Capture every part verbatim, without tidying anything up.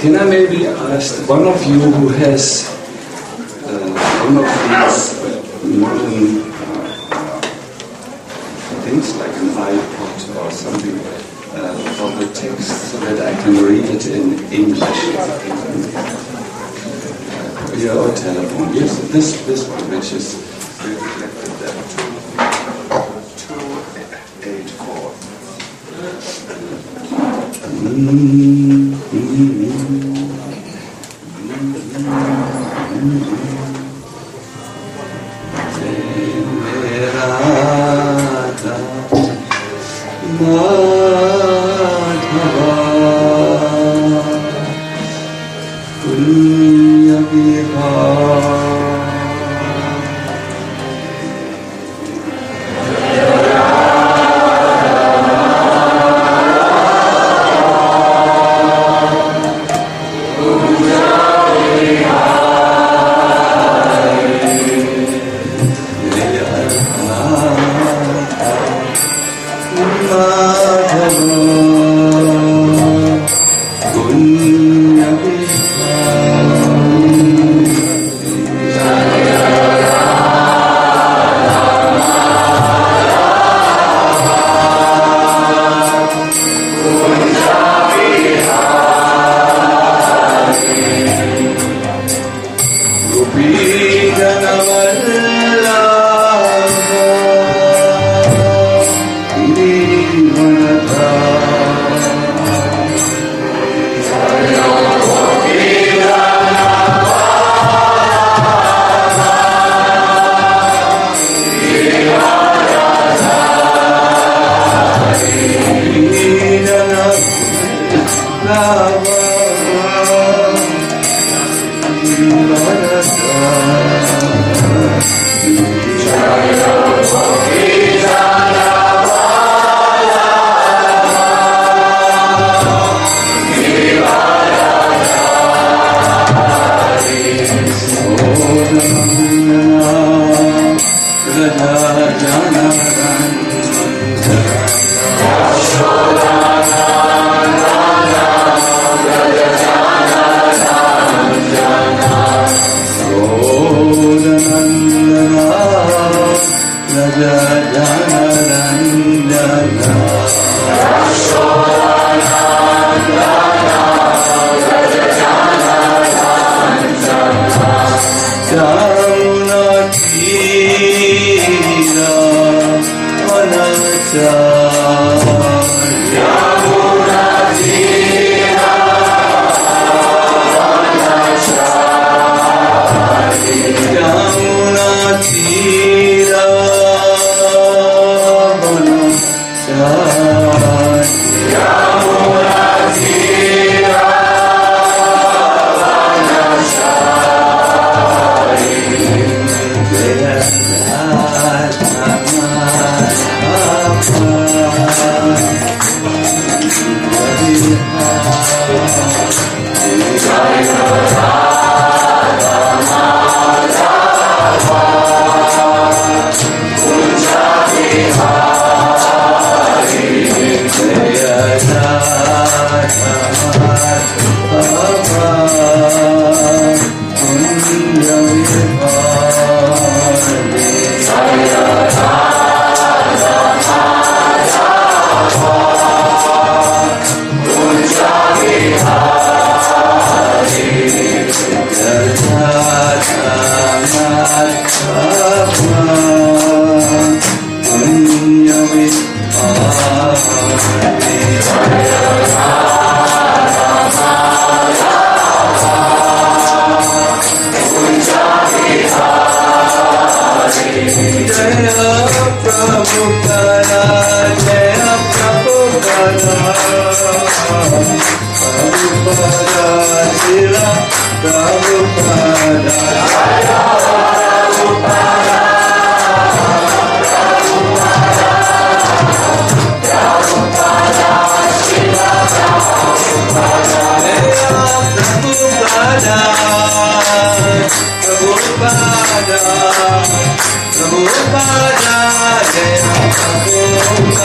Can I maybe ask one of you who has uh, one of these modern uh, things like an iPod or something uh, for the text so that I can read it in English? Yeah, or telephone. Yes, this this one, which is reflected there. two eight four.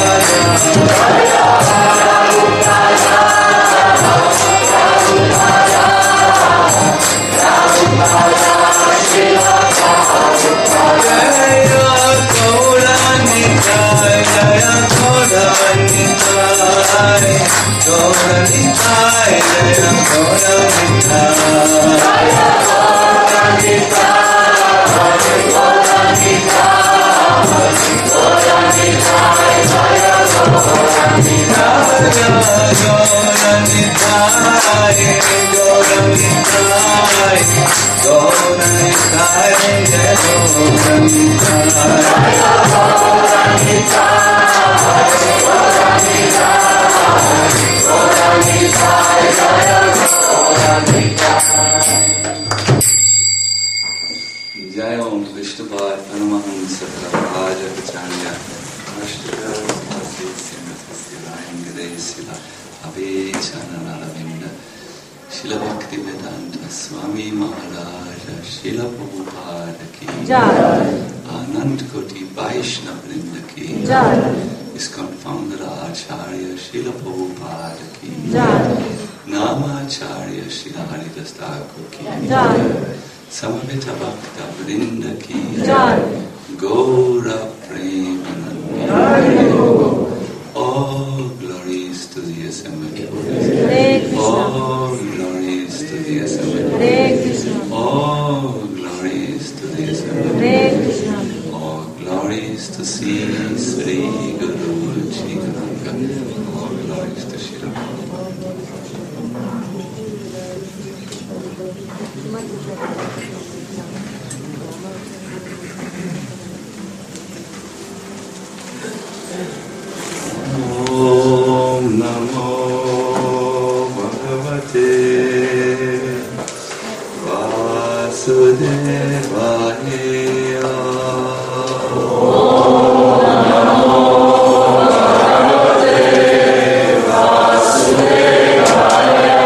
Prabhupada Jai Om Vishnupad Paramahamsa Prabhupada Acharya Ashtaka Sasi Srimati Rayangade Sila Abhi Chananaravinda Shila Bhakti Vedanta Swami Maharaja Shila Prabhupada Ki Jai Anand Koti Vaishnava Vrinda Ki Jai ISKCON founder Acharya Shila Prabhupada Ki Jai Namacharya Shila Haridas Thakur Ki Jai Samaveta Bhakta Vrinda Ki Jai Gaura Premanande. All glories to the Assembly. All glories to the Assembly. All glories to the Assembly. All glories to Sri Sri Guru Chidananda. All glories to Shri Om Namo Bhagavate Vasudevaya. Om Namo Bhagavate Vasudevaya.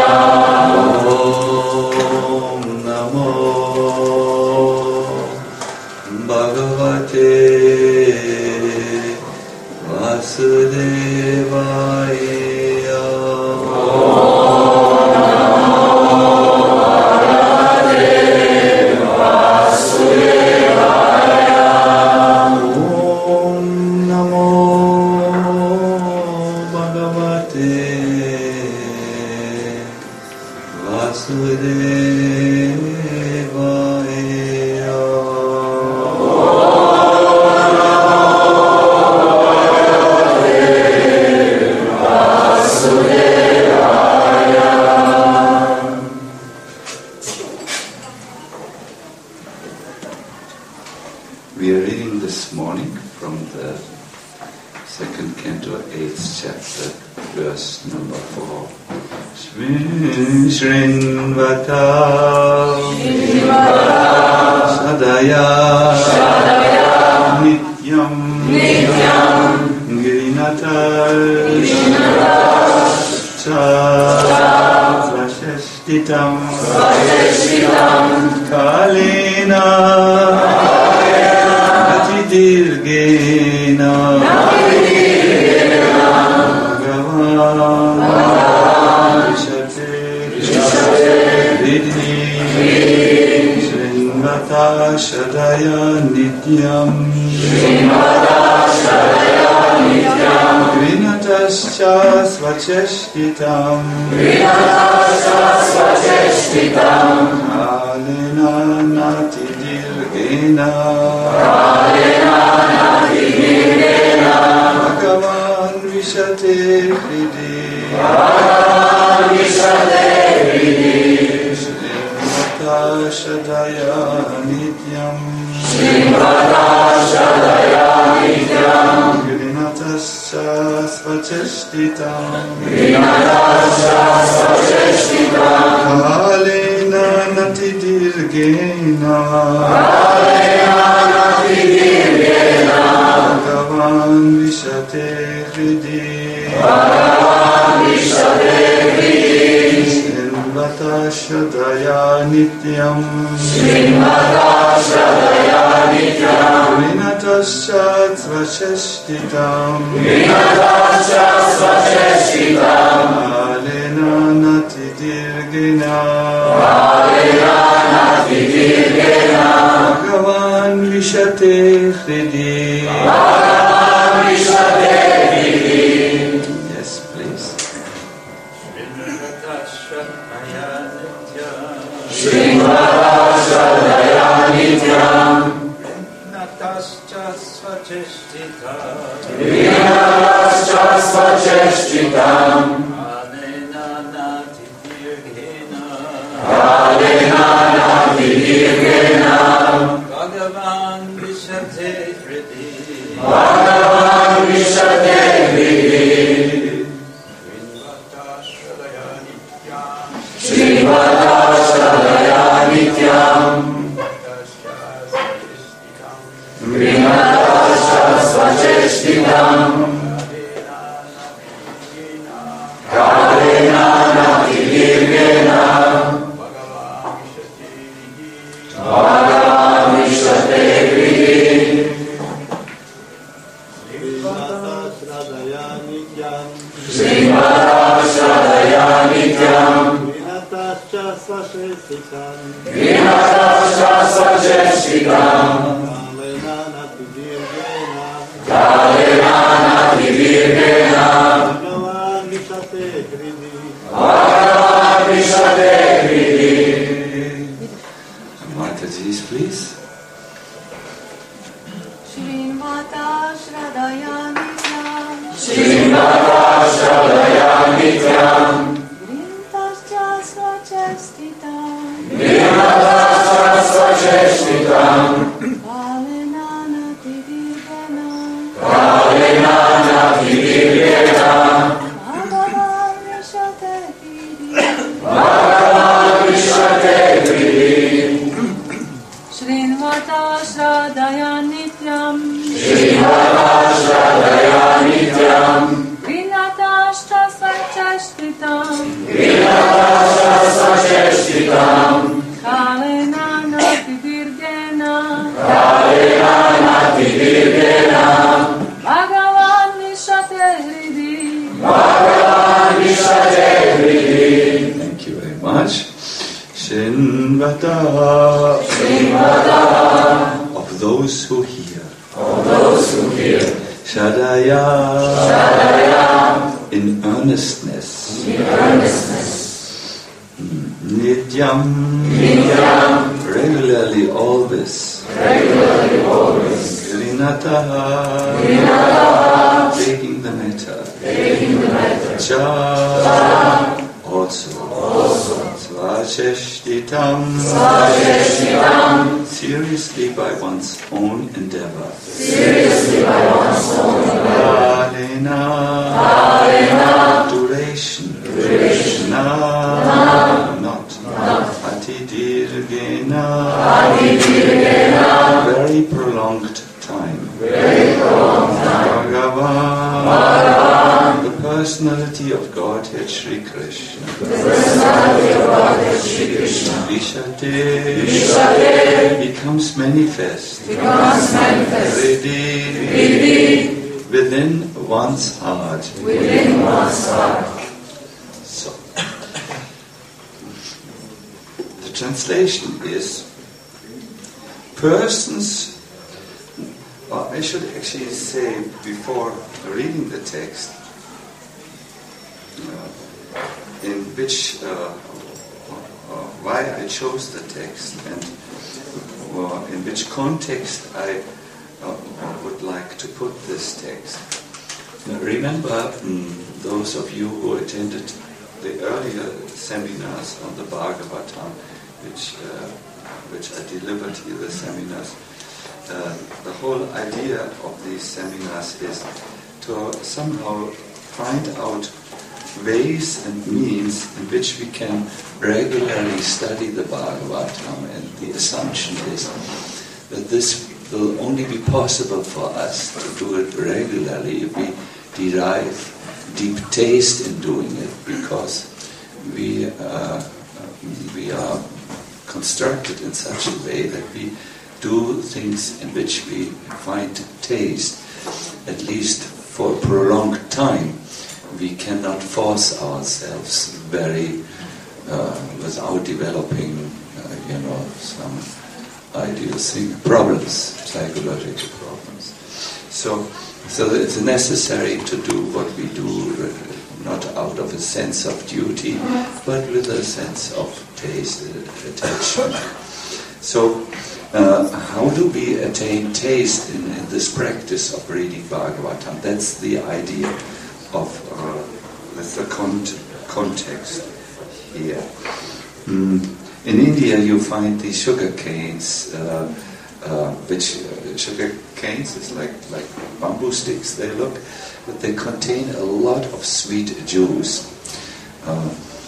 Om Namo Bhagavate Vasudevaya. We are reading this morning from the second canto, eighth chapter, verse number four. Shrinvata Sadaya Nityam Girinata Svashashtitam Kalena Dirgena Bhagavan Vishate Vidhi Srinvata Shadaya Nityam Grinatascha Svacheshtitam Alena Nati Dirgena Bhagavan Vishate Vidhi Srimata Shadaya Nityam Grinatascha Svacheshtitam Kalena Nati Dirgena Bhagavan Vishate Vidhi Srimata Shadaya Nityam Grinatascha Svacheshtitam Alena Nati Dirgena Bhagavan Vishate Vidhi. Yes, please. Srimata Nityam Natascha Svacheshtitam Vinatascha Svacheshtitam Alena Nati Dirghena Alena Nati Dirghena Bhagavan Vishate Hridi Bhagavan Vishate Hridi Srimata Shradaya Nityam Vinatascha Svacheshtitam Kalena Nati Dirghena Bhagavan Vishate Hridi Srimata Shradaya Nityam Vinatascha Svacheshtitam Vinatascha Svacheshtitam Kalena Nati Dirghena Kalena Nati Dirghena Bhagavan Vishate Hridi Bhagavan Vishate Hridi. Mataji's, please. Srimata Shradaya Nityam Srimata Shradaya Nityam Vinatascha Svacheshtitam Vinatascha Svacheshtitam Kalena Nati Dirghena Kalena Nati Dirghena Bhagavan Vishate Hridi Bhagavan Vishate Hridi. Srimata Shradaya Nityam Srimata Shradaya Nityam Vinatascha Svacheshtitam Vinatascha Svacheshtitam Kalena Nati Dirghena Kalena Nati Dirghena Bhagavan Vishate Hridi Bhagavan Vishate Hridi. Thank you very much. Shinvata of those who hear. Of those who hear. Shadaya, Shadaya in earnestness. in earnestness. Nityam, Nityam regularly always. regularly always. Grinataha, Vinataha taking the matter. taking the matter. Cha, also. Also. Svacheshtitam, Svacheshtitam seriously by one's own endeavor. seriously by one's own endeavor. Alena, Alena duration. duration. Na, not. Not. Atidirgena, Adidirghena very prolonged time. very prolonged time. Bhagavan, Bhagavan the personality of Godhead Shri Krishna. the personality of Godhead Shri Krishna Vishate, Vishate becomes manifest. becomes manifest Hridi, Hridi within one's heart. within one's heart. So, the translation is persons, well, I should actually say before reading the text, uh, in which, uh, uh, why I chose the text and uh, in which context I uh, would like to put this text. Now, remember, mm, those of you who attended the earlier seminars on the Bhagavatam, which uh, which I delivered here, the seminars, uh, the whole idea of these seminars is to somehow find out ways and means in which we can regularly study the Bhagavatam, and the assumption is that this will only be possible for us to do it regularly if we derive deep taste in doing it, because we uh, we are constructed in such a way that we do things in which we find taste, at least for a prolonged time. We cannot force ourselves very uh, without developing, uh, you know, some ideal thing, problems, psychological problems. So, so it's necessary to do what we do not out of a sense of duty, but with a sense of taste, uh, attachment. So, uh, how do we attain taste in, in this practice of reading Bhagavatam? That's the idea of, uh, that's the con- context here. Mm. In India you find these sugar canes, uh, uh, which uh, sugar canes is like, like bamboo sticks they look, but they contain a lot of sweet juice. Uh,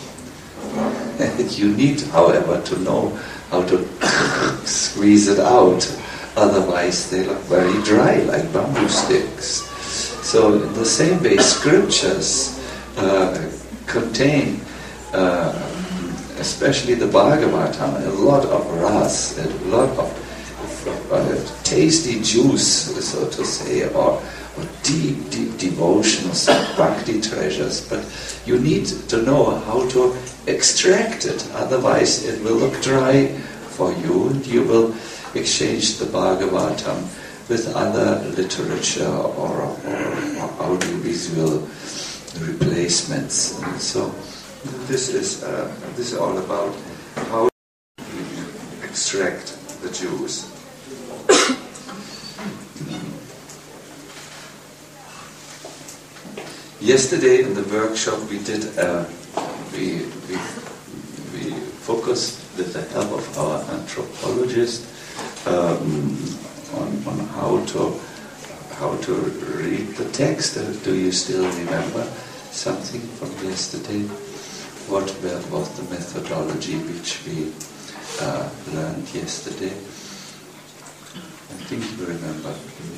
you need, however, to know how to squeeze it out, otherwise they look very dry like bamboo sticks. So in the same way, scriptures uh, contain, uh, especially the Bhagavatam, a lot of ras, a lot of uh, tasty juice, so to say, or, or deep, deep devotions, bhakti treasures. But you need to know how to extract it, otherwise it will look dry for you, and you will exchange the Bhagavatam with other literature or, or, or audiovisual replacements. And so this is uh, this is all about how you extract the juice. Yesterday in the workshop we did uh, we, we we focused with the help of our anthropologist um, on, on how to how to read the text. Uh, do you still remember something from yesterday? What was the methodology which we uh, learned yesterday? I think you remember.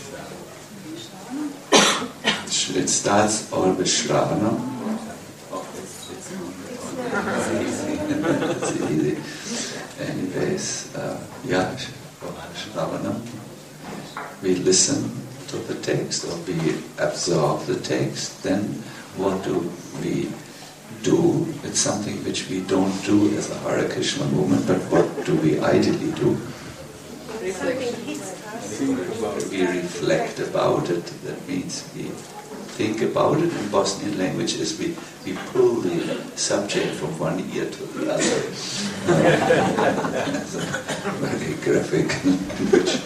It starts all with Shravana. Oh, it's, it's, it's easy. Anyways, uh, yeah, Shravana. We listen to the text, or we absorb the text. Then what do we do? It's something which we don't do as a Hare Krishna movement, but what do we ideally do? We reflect about it. That means we think about it. In Bosnian language is we, we pull the subject from one ear to the other. It's a very graphic language.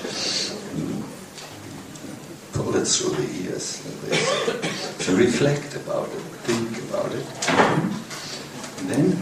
Pull it through the ears. So reflect about it, think about it. And then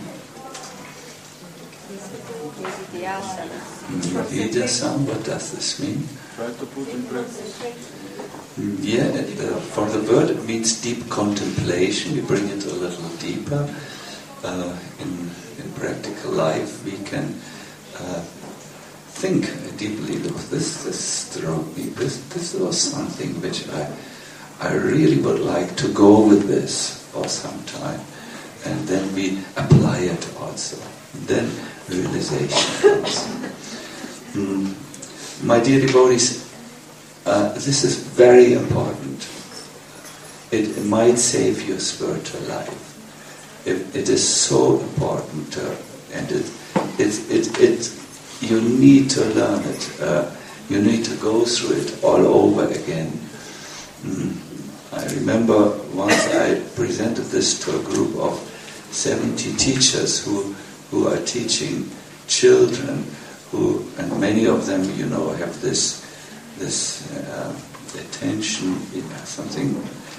Nidhyasana, what does this mean? Try to put in practice. Yeah, it, uh, for the word it means deep contemplation. We bring it a little deeper. Uh, in, in practical life we can uh, think deeply. Look, this, this struck me. This, this was something which I, I really would like to go with this for some time. And then we apply it also. And then realization comes. Mm. My dear devotees, uh, this is very important. It, it might save your spiritual life. It, it is so important, uh, and it, it, it, it, you need to learn it. Uh, you need to go through it all over again. Mm. I remember once I presented this to a group of seventy teachers who who are teaching children, who and many of them, you know, have this this uh, attention, you know, something.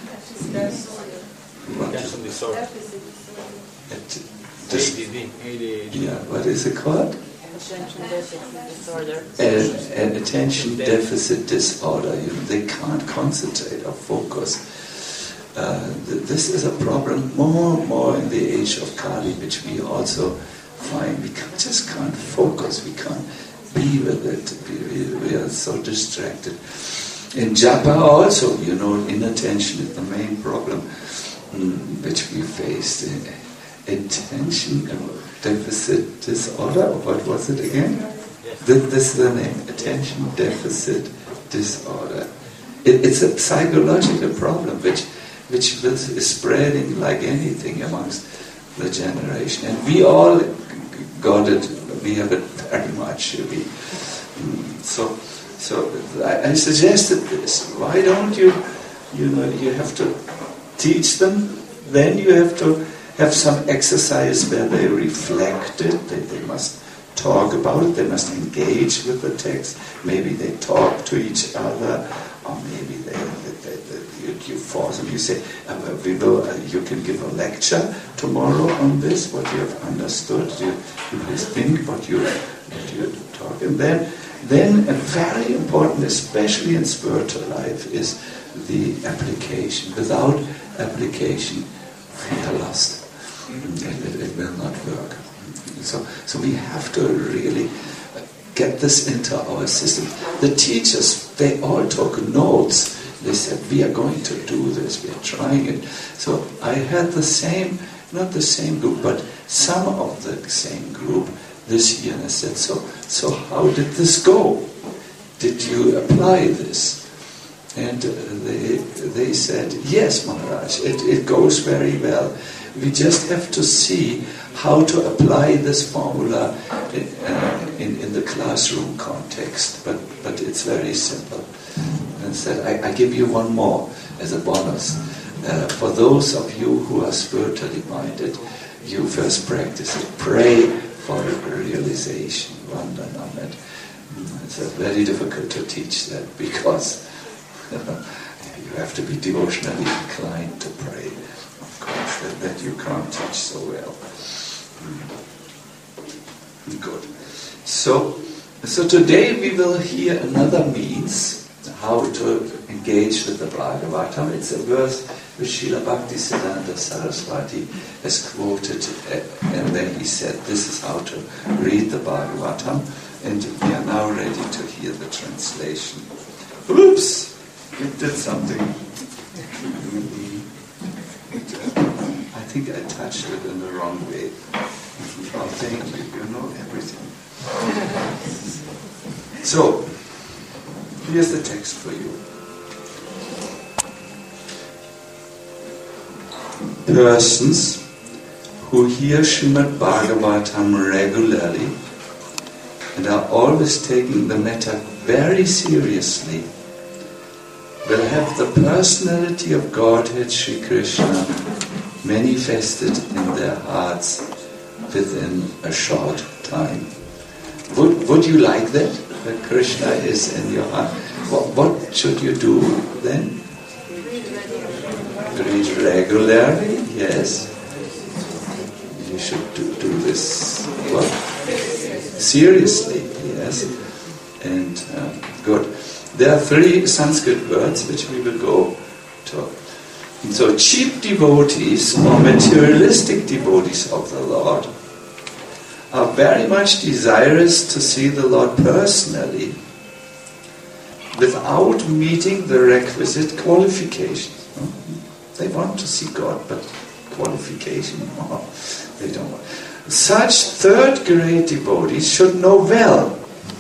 What is disorder. it? A D D. A D H D. Yeah, what is it called? Attention deficit disorder. An, an attention deficit disorder. You know, they can't concentrate or focus. Uh, th- this is a problem more and more in the age of Kali, which we also find. We can't, just can't focus. We can't be with it. We, we, we are so distracted. In japa also, you know, inattention is the main problem mm, which we faced. Uh, attention deficit disorder. What was it again? This, this is the name. Attention deficit disorder. It, it's a psychological problem which which is spreading like anything amongst the generation. And we all got it, we have it very much. We, so so I, I suggested this. Why don't you, you know, you have to teach them then you have to have some exercise where they reflect it, they, they must talk about it, they must engage with the text, maybe they talk to each other, or maybe they, they, they, they you, you force them, you say, uh, we will, uh, you can give a lecture tomorrow on this, what you have understood, you, you must think what you, what you talk, and then, then a very important, especially in spiritual life, is the application. Without application, we are lost. It, it, it will not work. So, so we have to really get this into our system. The teachers, they all took notes. They said, we are going to do this, we are trying it. So I had the same, not the same group, but some of the same group this year. And I said, so, so how did this go? Did you apply this? And uh, they, they said, yes, Maharaj, it, it goes very well. We just have to see how to apply this formula in, uh, in, in the classroom context, but, but it's very simple. And said, I, I give you one more as a bonus. Uh, for those of you who are spiritually minded, you first practice it. Pray for realization. Vandanamet. It's uh, very difficult to teach that because you have to be devotionally inclined to pray. Of course, that, that you can't teach so well. Good. So, so today we will hear another means how to engage with the Bhagavatam. It's a verse which Srila Bhaktisiddhanta Saraswati has quoted, and then he said, this is how to read the Bhagavatam, and we are now ready to hear the translation. Oops! It did something. I think I touched it in the wrong way. Oh, thank you. You know everything. So, here's the text for you. Persons who hear Srimad Bhagavatam regularly and are always taking the matter very seriously will have the personality of Godhead Sri Krishna manifested in their hearts within a short time. Would, would you like that? That Krishna is in your heart? What, what should you do then? Read regularly, yes. You should do, do this what? Seriously, yes. And um, good. There are three Sanskrit words which we will go to. And so cheap devotees or materialistic devotees of the Lord are very much desirous to see the Lord personally without meeting the requisite qualifications. They want to see God, but qualification, oh, they don't want. Such third-grade devotees should know well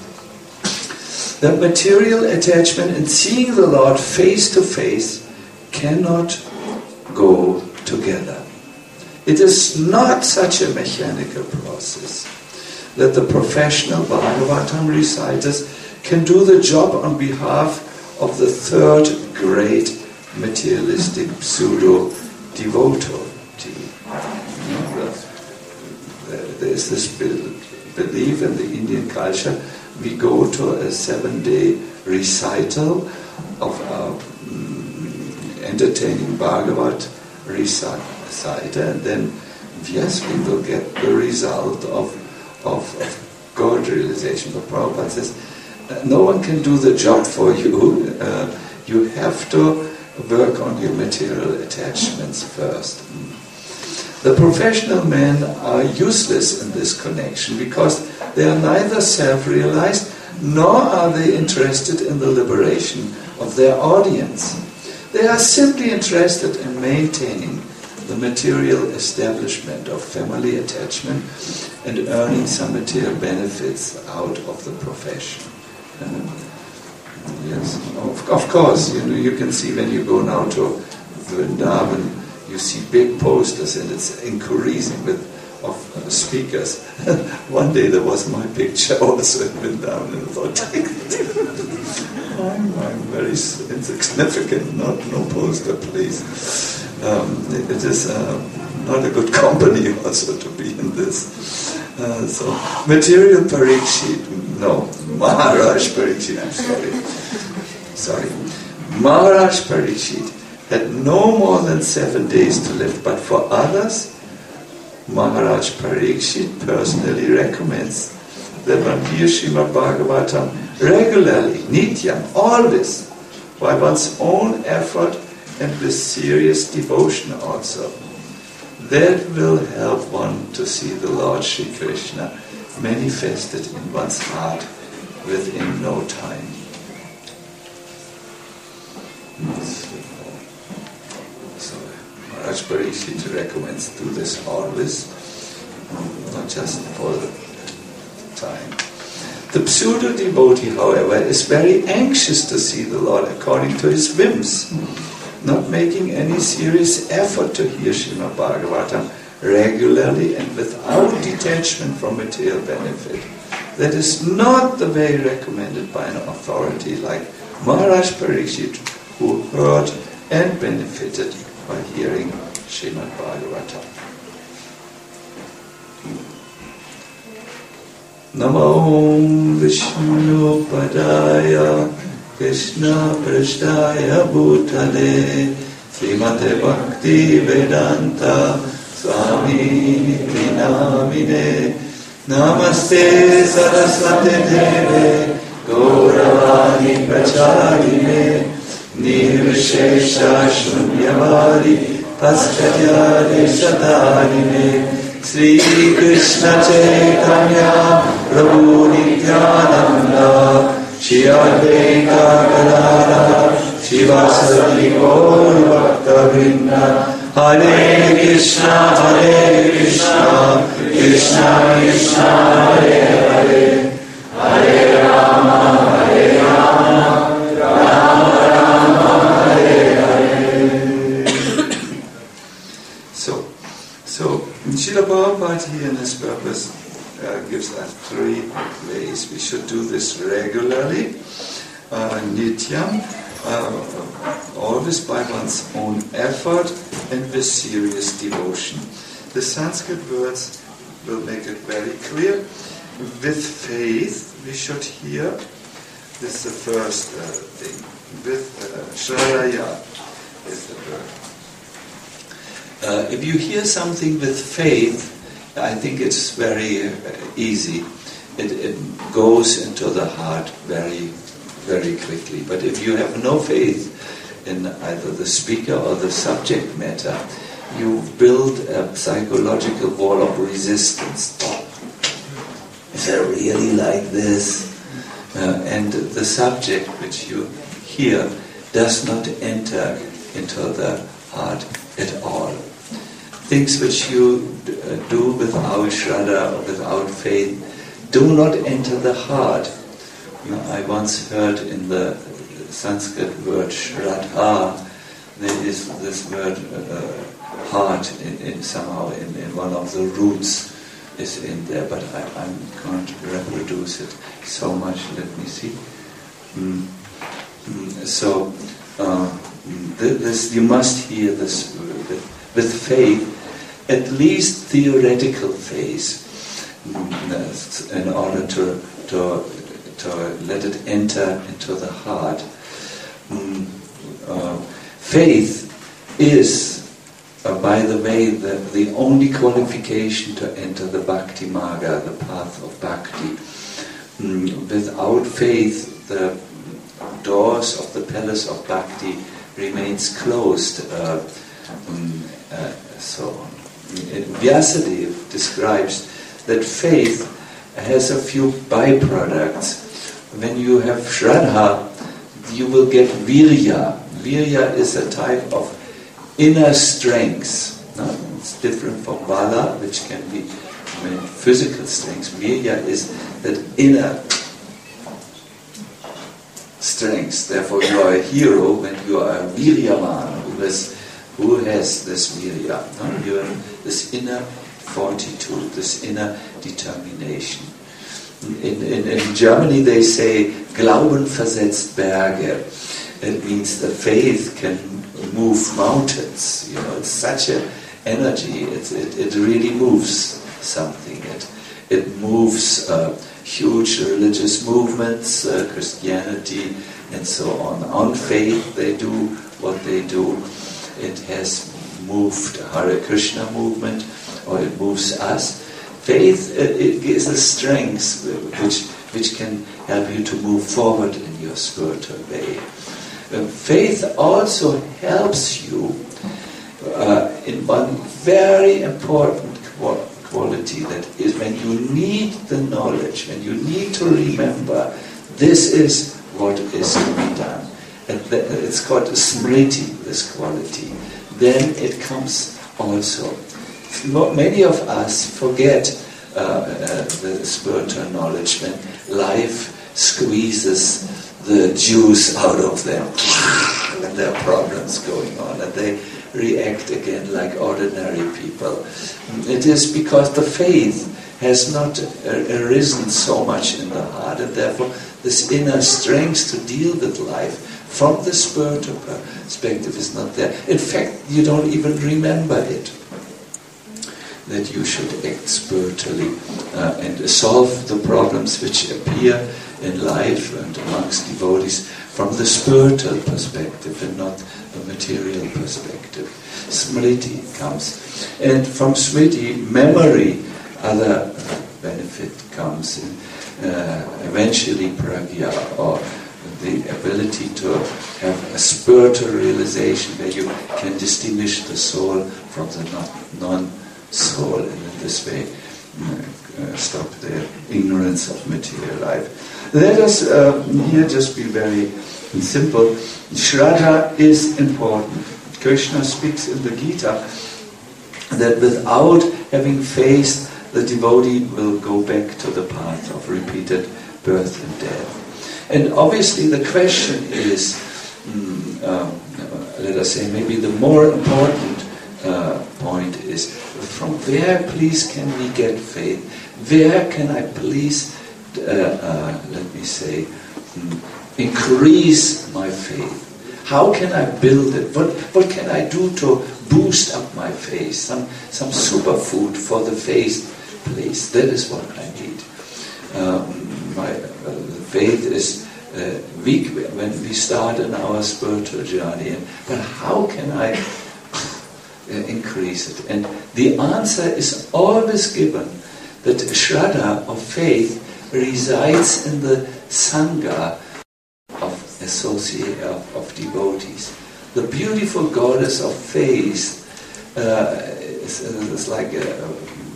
that material attachment and seeing the Lord face to face cannot go together. It is not such a mechanical process that the professional Bhagavatam reciters can do the job on behalf of the third grade materialistic pseudo-devotee. There is this belief in the Indian culture. We go to a seven-day recital of our um, entertaining Bhagavat reciter, and then, yes, we will get the result of, of, of God realization. But Prabhupada says, no one can do the job for you. Uh, you have to work on your material attachments first. The professional men are useless in this connection because they are neither self-realized nor are they interested in the liberation of their audience. They are simply interested in maintaining the material establishment of family attachment and earning some material benefits out of the profession. Uh, yes, of, of course, you know, you can see when you go now to Vrindavan, you see big posters and it's increasing with of uh, speakers. One day there was my picture also in Vrindavan, and I thought, I'm, I'm very insignificant, not no poster, please. um, it is uh, not a good company also to be in this. Uh, so, material Parikshit, no, Maharaj Parikshit, I'm sorry. Sorry. Maharaj Parikshit had no more than seven days to live, but for others, Maharaj Parikshit personally recommends that one hear Srimad Bhagavatam regularly, nityam, always, by one's own effort and with serious devotion also. That will help one to see the Lord Shri Krishna manifested in one's heart within no time. So Maharaj Parikshit recommends do this always, not just all the time. The pseudo-devotee, however, is very anxious to see the Lord according to his whims, not making any serious effort to hear Srimad Bhagavatam regularly and without detachment from material benefit. That is not the way recommended by an authority like Maharaj Parikshit, who heard and benefited by hearing Srimad Bhagavatam. Namo Vishnu Padaya Krishna Prasthaya Bhutale Srimate Bhakti Vedanta Swami Niti Namine Namaste Saraswati Deve Gauravani Pracharine Nirvishesha Shunyavadi Pascharya Shatarine Sri Krishna Chaitanya Prabhu Nityananda Shri Advaita Gadadhara Shivasati Gaur Bhakta Vrinda Hare Krishna Hare Krishna Krishna Krishna Hare Hare Hare Rama Hare Rama Rama Rama Hare Hare. So, so Srila Prabhupada here in his purpose uh, gives us three ways we should do this regularly. Uh, nityam, uh, always by one's own effort and with serious devotion. The Sanskrit words will make it very clear. With faith, we should hear. This is the first uh, thing. With uh, Shradaya is the word. Uh, if you hear something with faith, I think it's very uh, easy. It, it goes into the heart very, very quickly. But if you have no faith in either the speaker or the subject matter, you build a psychological wall of resistance. Is it really like this? Uh, and the subject which you hear does not enter into the heart at all. Things which you uh, do without shraddha or without faith do not enter the heart. You know, I once heard in the Sanskrit word shraddha, there is this word uh, heart in, in somehow in, in one of the roots is in there, but I, I can't reproduce it so much. Let me see. Mm. Mm. So uh, this you must hear this with, with faith. At least theoretical faith, in order to, to, to let it enter into the heart. Uh, faith is, uh, by the way, the, the only qualification to enter the Bhakti Marga, the path of Bhakti. Mm, without faith, the doors of the palace of Bhakti remains closed. Uh, um, uh, so on. Vyasadeva describes that faith has a few byproducts. When you have shraddha, you will get virya. Virya is a type of inner strength. No? It's different from bala, which can be I mean, physical strength. Virya is that inner strength. Therefore, you are a hero when you are a viryaman, who has Who has this virya? No? You have this inner fortitude, this inner determination. In, in, in Germany they say, Glauben versetzt Berge. It means the faith can move mountains. You know, it's such an energy. It, it, it really moves something. It, it moves uh, huge religious movements, uh, Christianity, and so on. On faith, they do what they do. It has moved Hare Krishna movement, or it moves us. Faith, uh, it gives a strength which which can help you to move forward in your spiritual way. Uh, faith also helps you uh, in one very important qu- quality, that is when you need the knowledge, when you need to remember, this is what is to be done. And th- it's called smriti, this quality. Then it comes also. Many of us forget uh, uh, the spiritual knowledge when life squeezes the juice out of them and there are problems going on and they react again like ordinary people. It is because the faith has not arisen so much in the heart, and therefore this inner strength to deal with life from the spiritual perspective is not there. In fact, you don't even remember it, that you should act spiritually uh, and solve the problems which appear in life and amongst devotees from the spiritual perspective and not the material perspective. Smriti comes. And from smriti, memory, other benefit comes in. Uh, eventually pragya, or the ability to have a spiritual realization where you can distinguish the soul from the non-soul, and in this way uh, stop the ignorance of material life. Let us uh, here just be very simple. Shraddha is important. Krishna speaks in the Gita that without having faith, the devotee will go back to the path of repeated birth and death. And obviously the question is, mm, um, let us say, maybe the more important uh, point is, from where, please, can we get faith? Where can I please, uh, uh, let me say, mm, increase my faith? How can I build it? What what can I do to boost up my faith? Some some superfood for the faith, please. That is what I need. Um, my uh, faith is uh, weak when we start in our spiritual journey. But how can I uh, increase it? And the answer is always given that Shraddha of faith resides in the Sangha of associate of, of devotees. The beautiful goddess of faith uh, is, is like a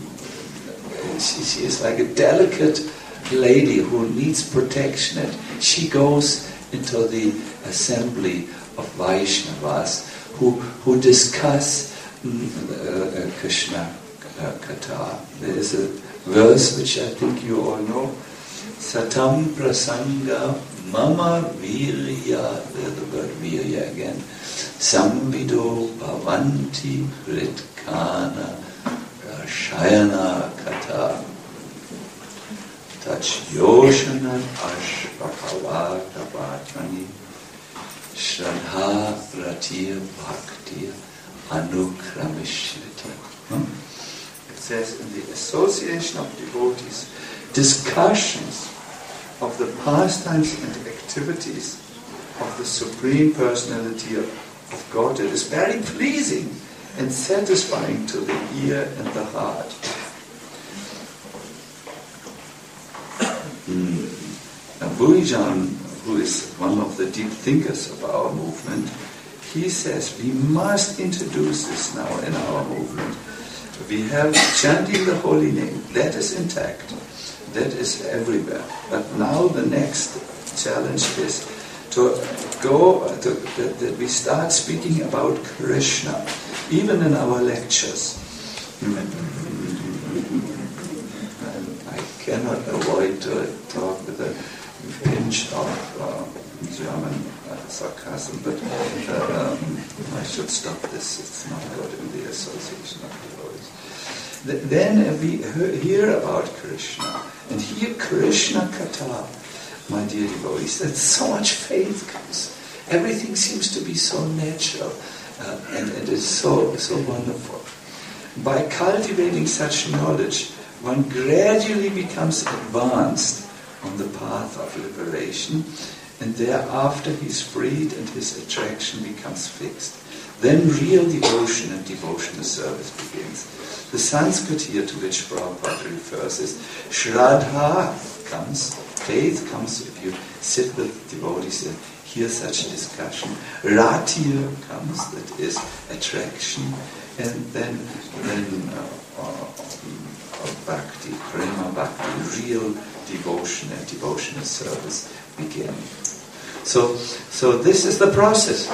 she, she is like a delicate lady who needs protection, and she goes into the assembly of Vaishnavas who who discuss mm, uh, Krishna uh, Katha. There is a verse which I think you all know. Satam prasanga mama virya, there's the word virya again. Samvido bhavanti ritkana rashayana kata tachyoshana ashvakavata bhatmani shraddha pratir bhaktir anukramishviti. It says in the association of devotees, discussions of the pastimes and activities of the Supreme Personality of, of Godhead is very pleasing and satisfying to the ear and the heart. mm. Bhuijan, who is one of the deep thinkers of our movement, he says we must introduce this now in our movement. We have chanting the holy name, that is intact. That is everywhere. But now the next challenge is to go, to, that, that we start speaking about Krishna, even in our lectures. I cannot avoid to talk with a pinch of uh, German uh, sarcasm, but uh, um, I should stop this. It's not good in the association of devotees. Then we hear about Krishna, and hear Krishna Katha, my dear devotees, that so much faith comes. Everything seems to be so natural. Uh, and it is so, so wonderful. By cultivating such knowledge, one gradually becomes advanced on the path of liberation, and thereafter he's freed and his attraction becomes fixed. Then real devotion and devotional service begins. The Sanskrit here to which Prabhupada refers is Shraddha comes, faith comes if you sit with devotees and hear such a discussion. Ratir comes, that is attraction, and then then uh, uh, bhakti, prema bhakti, real devotion and devotional service begin. So, so this is the process.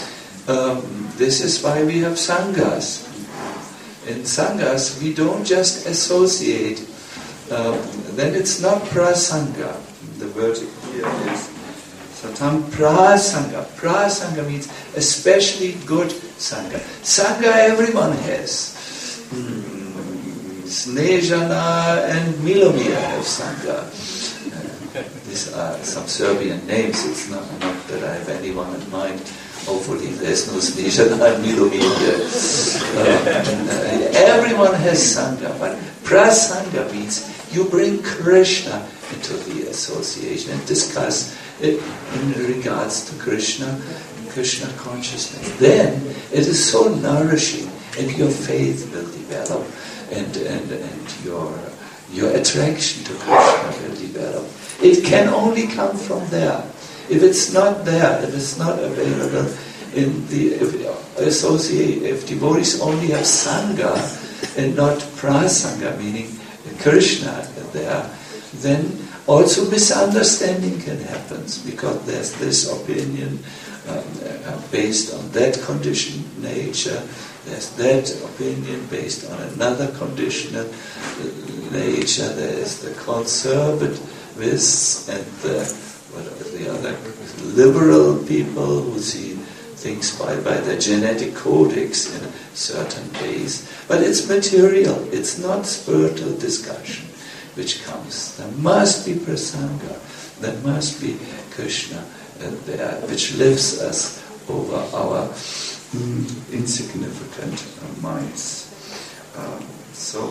Um, this is why we have sanghas. In sanghas, we don't just associate. Um, then it's not prasanga. The word here is satam prasanga. Prasanga means especially good sangha. Sangha everyone has. Mm, Snezhana and Milomir have sangha. Uh, these are some Serbian names. It's not, not that I have anyone in mind. Hopefully there's no Snezhana and Milomir. Uh, everyone has sangha, but prasanga means you bring Krishna into the association and discuss it in regards to Krishna, Krishna consciousness. Then it is so nourishing, and your faith will develop, and and, and your your attraction to Krishna will develop. It can only come from there. If it's not there, if it's not available in the if associate, if devotees only have sangha and not prasanga, meaning Krishna there, then also misunderstanding can happen, because there's this opinion um, uh, based on that conditioned nature, there's that opinion based on another conditional nature, there's the conservativists and the, what are the other liberal people who see things by, by their genetic codex in certain ways. But it's material, it's not spiritual discussion which comes. There must be prasanga, there must be Krishna uh, there, which lifts us over our mm, insignificant uh, minds. Um, so,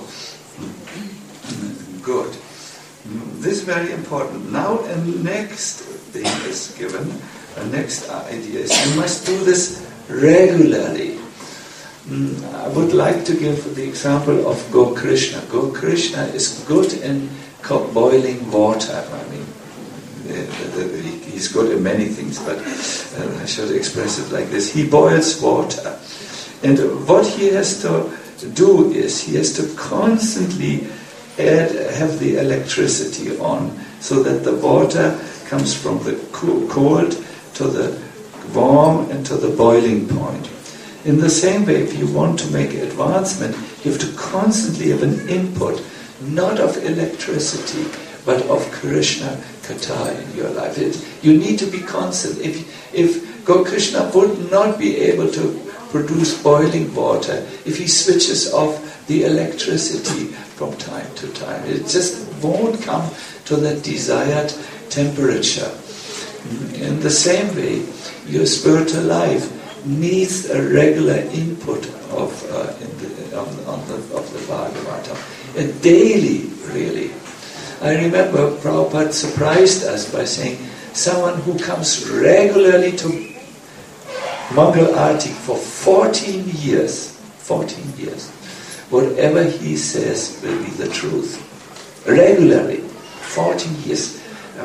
mm, good. Mm, this is very important. Now a next thing is given, a next idea is you must do this regularly. Mm, I would like to give the example of Go Krishna. Go Krishna is good in co- boiling water. I mean, uh, uh, he's good in many things, but uh, I should express it like this. He boils water. And what he has to do is he has to constantly add, have the electricity on, so that the water comes from the cold to the warm and to the boiling point. In the same way, if you want to make advancement, you have to constantly have an input, not of electricity, but of Krishna Katha in your life. It, you need to be constant. If, if God Krishna would not be able to produce boiling water, if he switches off the electricity from time to time, it just won't come to that desired temperature. In the same way, your spiritual life needs a regular input of uh, in the, on, on the, of the Bhagavatam, a daily, really. I remember Prabhupada surprised us by saying, someone who comes regularly to Mangal Arati for fourteen years, fourteen years, whatever he says will be the truth. Regularly, fourteen years.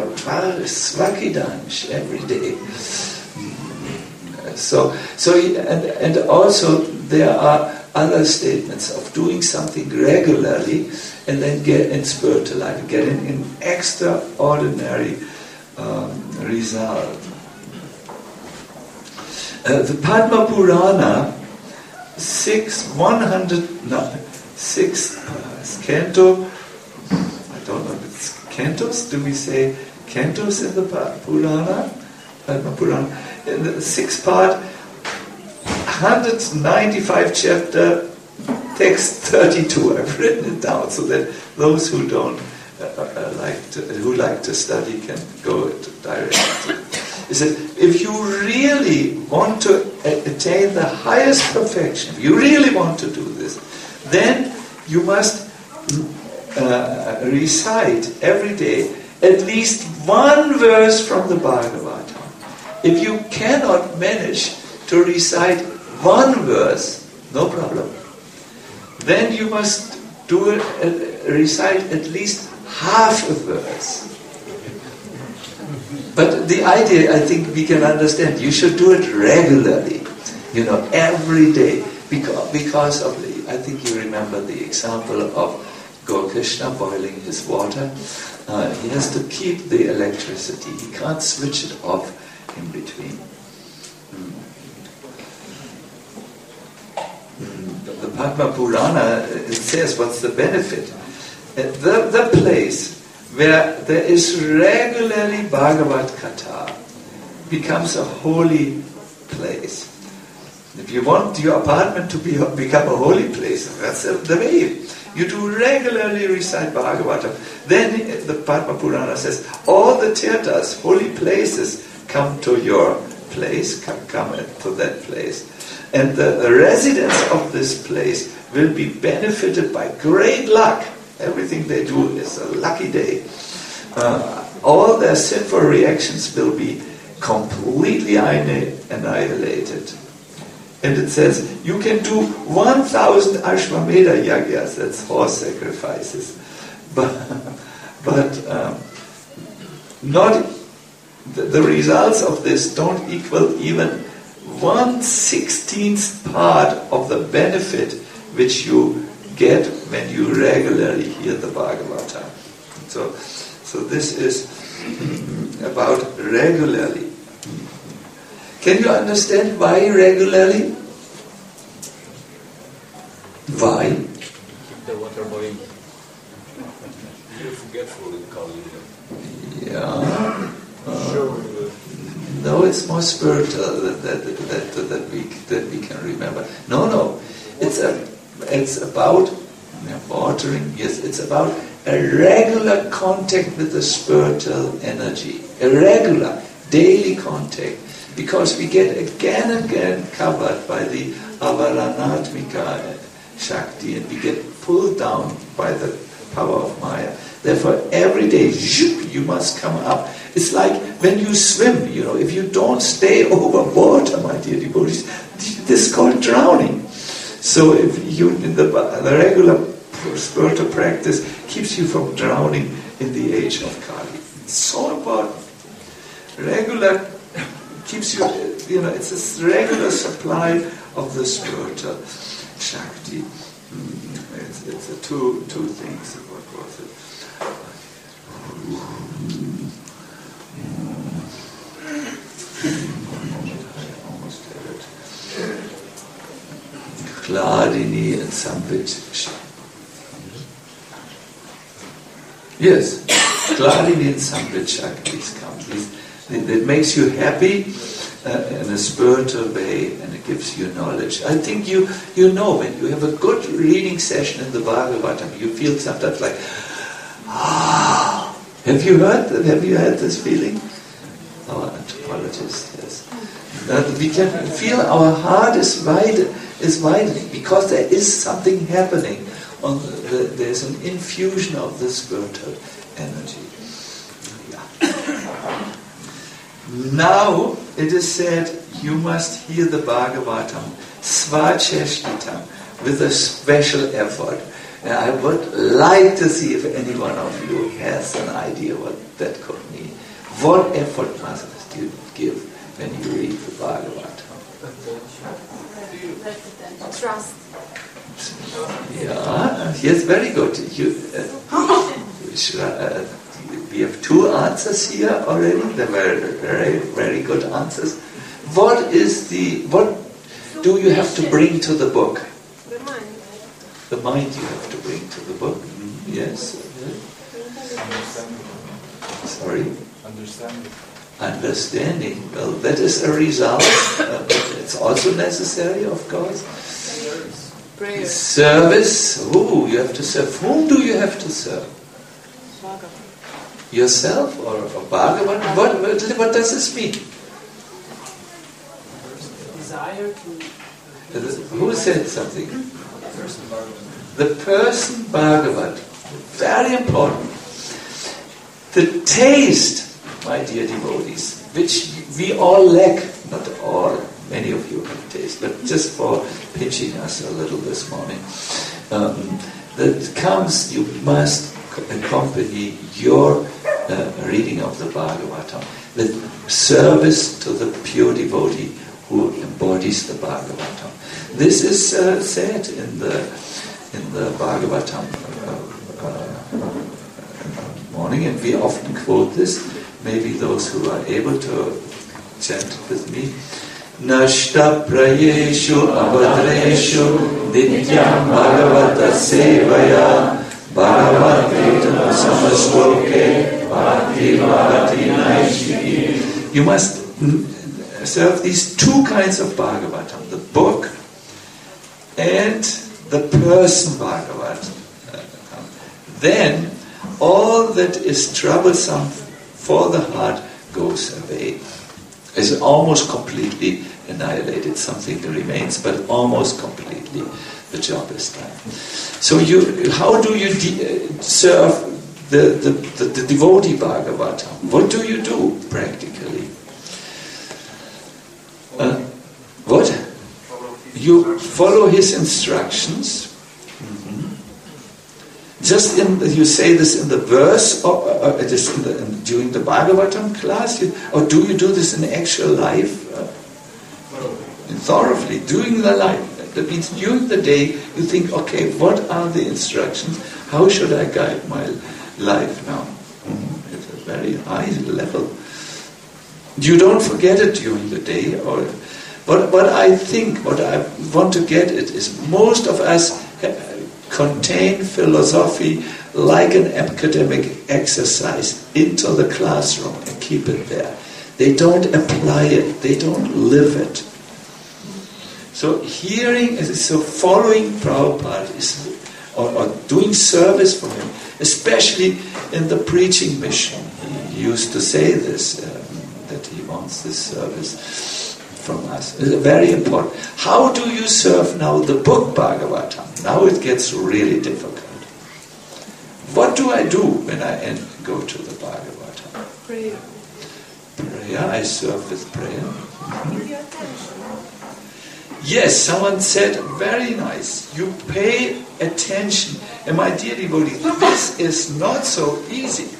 Svakidansh every day. So, so and, and also there are other statements of doing something regularly and then get in spiritual life, getting an extraordinary um, result. Uh, the Padma Purana, six, one hundred, no, six, uh, canto, I don't know if it's cantos, do we say cantos in the Purana? Padma Purana. In the sixth part, one hundred ninety-five chapter, text thirty-two. I've written it down so that those who don't uh, uh, like to, who like to study can go to directly. He said, if you really want to a- attain the highest perfection, if you really want to do this, then you must uh, recite every day at least one verse from the Bhagavatam. If you cannot manage to recite one verse, no problem. Then you must do it, uh, recite at least half a verse. But the idea, I think we can understand. You should do it regularly, you know, every day, because because of the. I think you remember the example of Gaur-Krishna boiling his water. Uh, he has to keep the electricity. He can't switch it off in between. Mm. Mm. The Padma Purana, it says what's the benefit. Uh, the, the place where there is regularly Bhagavad Katha becomes a holy place. If you want your apartment to be, become a holy place, that's the way. You do regularly recite Bhagavatam. Then the Padma Purana says, all the tirthas, holy places, come to your place, come, come to that place. And the, the residents of this place will be benefited by great luck. Everything they do is a lucky day. Uh, all their sinful reactions will be completely annihilated. And it says, you can do one thousand Ashwamedha yagyas, that's horse sacrifices. But, but um, not the, the results of this don't equal even one sixteenth part of the benefit which you get when you regularly hear the Bhagavatam. So, so this is about regularly. Can you understand why regularly? Why? Keep the water boiling. You're forgetful in Kali. Yeah. Uh, no, it's more spiritual that that, that that that we that we can remember. No, no, it's a it's about yeah, watering. Yes, it's about a regular contact with the spiritual energy, a regular daily contact. Because we get again and again covered by the avaranatmika Shakti and we get pulled down by the power of Maya. Therefore, every day, you must come up. It's like when you swim, you know, if you don't stay over water, my dear devotees, this is called drowning. So if you, in the, the regular spiritual practice keeps you from drowning in the age of Kali. It's so important. Regular keeps you, you know, it's a regular supply of the spiritual Shakti. It's, it's a two two things. What was it? I almost had it. Hladini and Sambit. Yes, Hladini and Sambit Shaktis come. These, it makes you happy uh, in a spiritual way, and it gives you knowledge. I think you you know when you have a good reading session in the Bhagavatam, you feel sometimes like, ah. Have you heard that? Have you had this feeling? Our anthropologist, yes. Uh, we can feel our heart is wide, is widening because there is something happening. On the, the, there's an infusion of the spiritual energy. Yeah. Now it is said you must hear the Bhagavatam svacheshtitam with a special effort. And I would like to see if any one of you has an idea what that could mean. What effort must you give when you read the Bhagavatam? Trust. Yeah, yes, very good. You, uh, should, uh, we have two answers here already. They were very, very good answers. What is the, what do you have to bring to the book? The mind. The mind you have to bring to the book. Mm-hmm. Yes. Sorry. Understanding. Understanding. Well, that is a result. Uh, it's also necessary, of course. Prayer. Service. Ooh, you have to serve. Whom do you have to serve? Bhagavatam. Yourself or, or Bhagavan? What, what, what does this mean? desire to... Who said something? The person Bhagavat. Very important. The taste, my dear devotees, which we all lack, not all, many of you have taste, but just for pinching us a little this morning, um, that comes, you must accompany your uh, reading of the Bhagavatam with service to the pure devotee who embodies the Bhagavatam. This is uh, said in the in the Bhagavatam uh, uh, morning, and we often quote this. Maybe those who are able to chant with me. Nashta prayeshu avadreshu nityam bhagavata sevaya bhagavati samashloke bhakti bhakti naishiki. You must serve these two kinds of Bhagavatam, the book and the person Bhagavat. Then all that is troublesome for the heart goes away. It's almost completely annihilated. Something remains, but almost completely the job is done. So you, how do you de- serve the, the, the, the devotee Bhagavatam? What do you do practically? Uh, what? You follow his instructions. Mm-hmm. Just in the, you say this in the verse, or, or it is in the, in, during the Bhagavatam class, you, or do you do this in actual life? Uh, thoroughly, during the life. That means during the day you think, okay, what are the instructions? How should I guide my life now? Mm-hmm. It's a very high level. You don't forget it during the day, or but what I think, what I want to get at is most of us contain philosophy like an academic exercise into the classroom and keep it there. They don't apply it, they don't live it. So hearing, so following Prabhupada is, or, or doing service for him, especially in the preaching mission. He used to say this, um, that he wants this service from us. It's very important. How do you serve now the book Bhagavatam? Now it gets really difficult. What do I do when I end, go to the Bhagavatam? Prayer. Prayer, I serve with prayer. Give your attention. Yes, someone said, very nice. You pay attention. And my dear devotee, this is not so easy.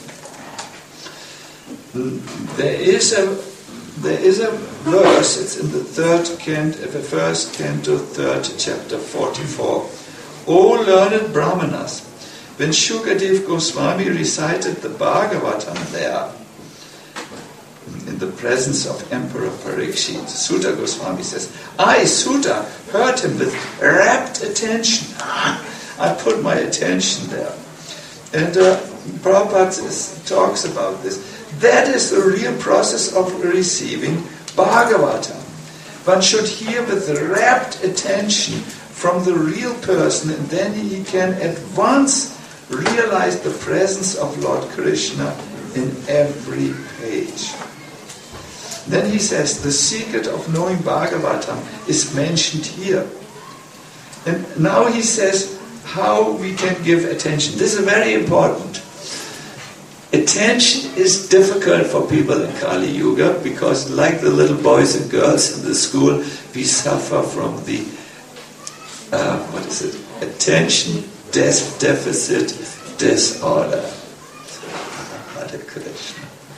There is a there is a verse. It's in the third canto, the first canto, third chapter, forty-four. O learned Brahmanas, when Shukadev Goswami recited the Bhagavatam there, in the presence of Emperor Parikshit, Sutta Goswami says, I, Sutta, heard him with rapt attention. I put my attention there. And uh, Prabhupada is, talks about this. That is the real process of receiving Bhagavatam. One should hear with rapt attention from the real person, and then he can at once realize the presence of Lord Krishna in every page. Then he says, the secret of knowing Bhagavatam is mentioned here. And now he says how we can give attention. This is very important. Attention is difficult for people in Kali Yuga because, like the little boys and girls in the school, we suffer from the, uh, what is it, attention de- deficit disorder. Hare Krishna.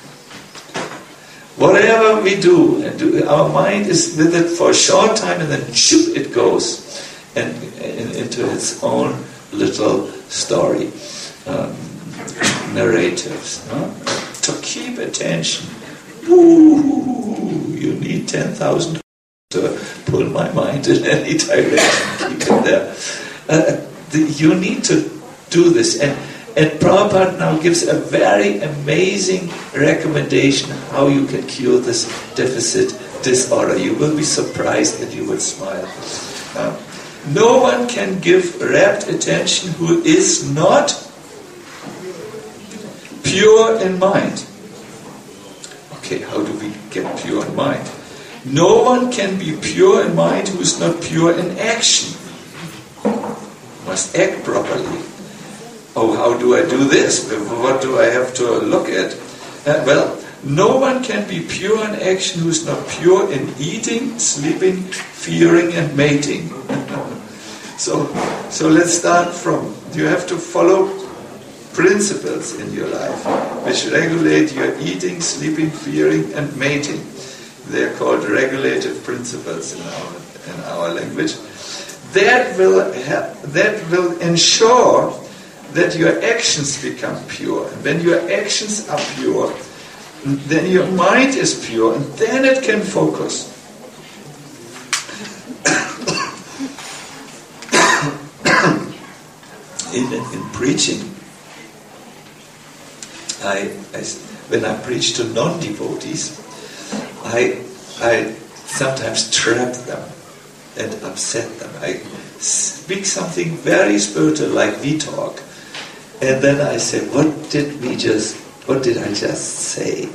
Whatever we do, and do, our mind is with it for a short time, and then shoot, it goes and, and into its own little story. Um, narratives. No? To keep attention, woo, you need ten thousand to pull my mind in any direction. Keep it there. Uh, the, you need to do this. And, and Prabhupada now gives a very amazing recommendation how you can cure this deficit disorder. You will be surprised that you will smile. Uh, no one can give rapt attention who is not pure in mind. Okay, how do we get pure in mind? no one can be pure in mind who is not pure in action. Must act properly. Oh, how do I do this? What do I have to look at? Uh, well, no one can be pure in action who is not pure in eating, sleeping, fearing, and mating. so, so let's start from, you have to follow principles in your life which regulate your eating, sleeping, fearing, and mating. They are called regulative principles in our in our language. That will ha- that will ensure that your actions become pure. And when your actions are pure, then your mind is pure, and then it can focus. in, in preaching, I, I, when I preach to non-devotees, I, I sometimes trap them and upset them. I speak something very spiritual, like we talk, and then I say, "What did we just? What did I just say?"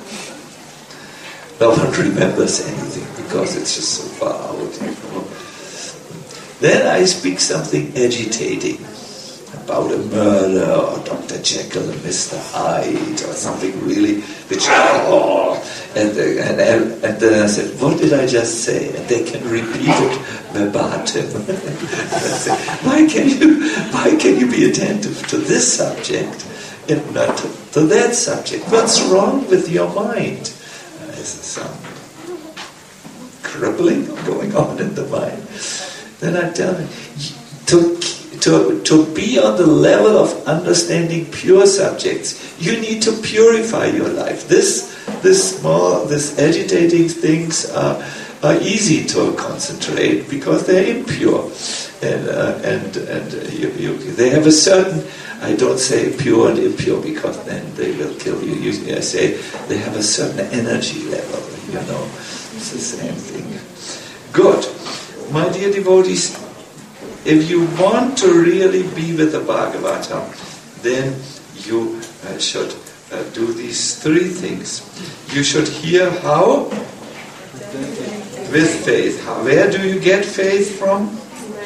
No one remembers anything because it's just so far out. You know? Then I speak something agitating about a murder or Doctor Jekyll and Mister Hyde or something really which oh, and, and and then I said, "What did I just say?" And they can repeat it verbatim. I say, why can you why can you be attentive to this subject and not to, to that subject? What's wrong with your mind? Uh, is there some crippling going on in the mind? Then I tell them, to To, to be on the level of understanding pure subjects, you need to purify your life. This, this small, this agitating things are, are easy to concentrate because they're impure, and uh, and and you, you, they have a certain. I don't say pure and impure because then they will kill you. Usually I say they have a certain energy level. You know, it's the same thing. Good, my dear devotees. If you want to really be with the Bhagavatam, then you uh, should uh, do these three things. You should hear how? With faith. How, where do you get faith from?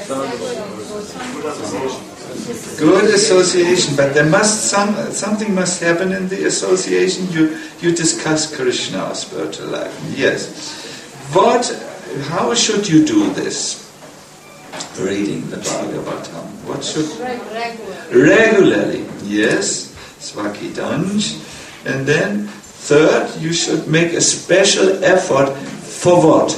Good association, but there must some something must happen in the association. You you discuss Krishna, spiritual life. Yes. What? How should you do this? Reading the Bhagavatam. What should Regularly. regularly? Yes, Swakidanj. And then third, you should make a special effort for what?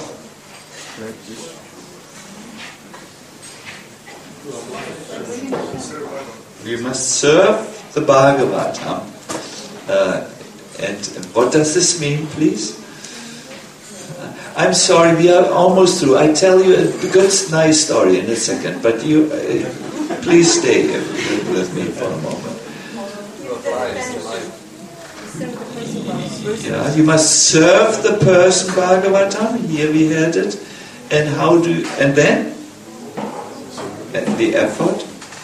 You must serve the Bhagavatam. Uh, and what does this mean, please? I'm sorry, we are almost through. I tell you a good, nice story in a second, but you, uh, please stay with me for a moment. Yeah, you must serve the person, Bhagavatam. Here we had it. And how do you, and then? And the effort?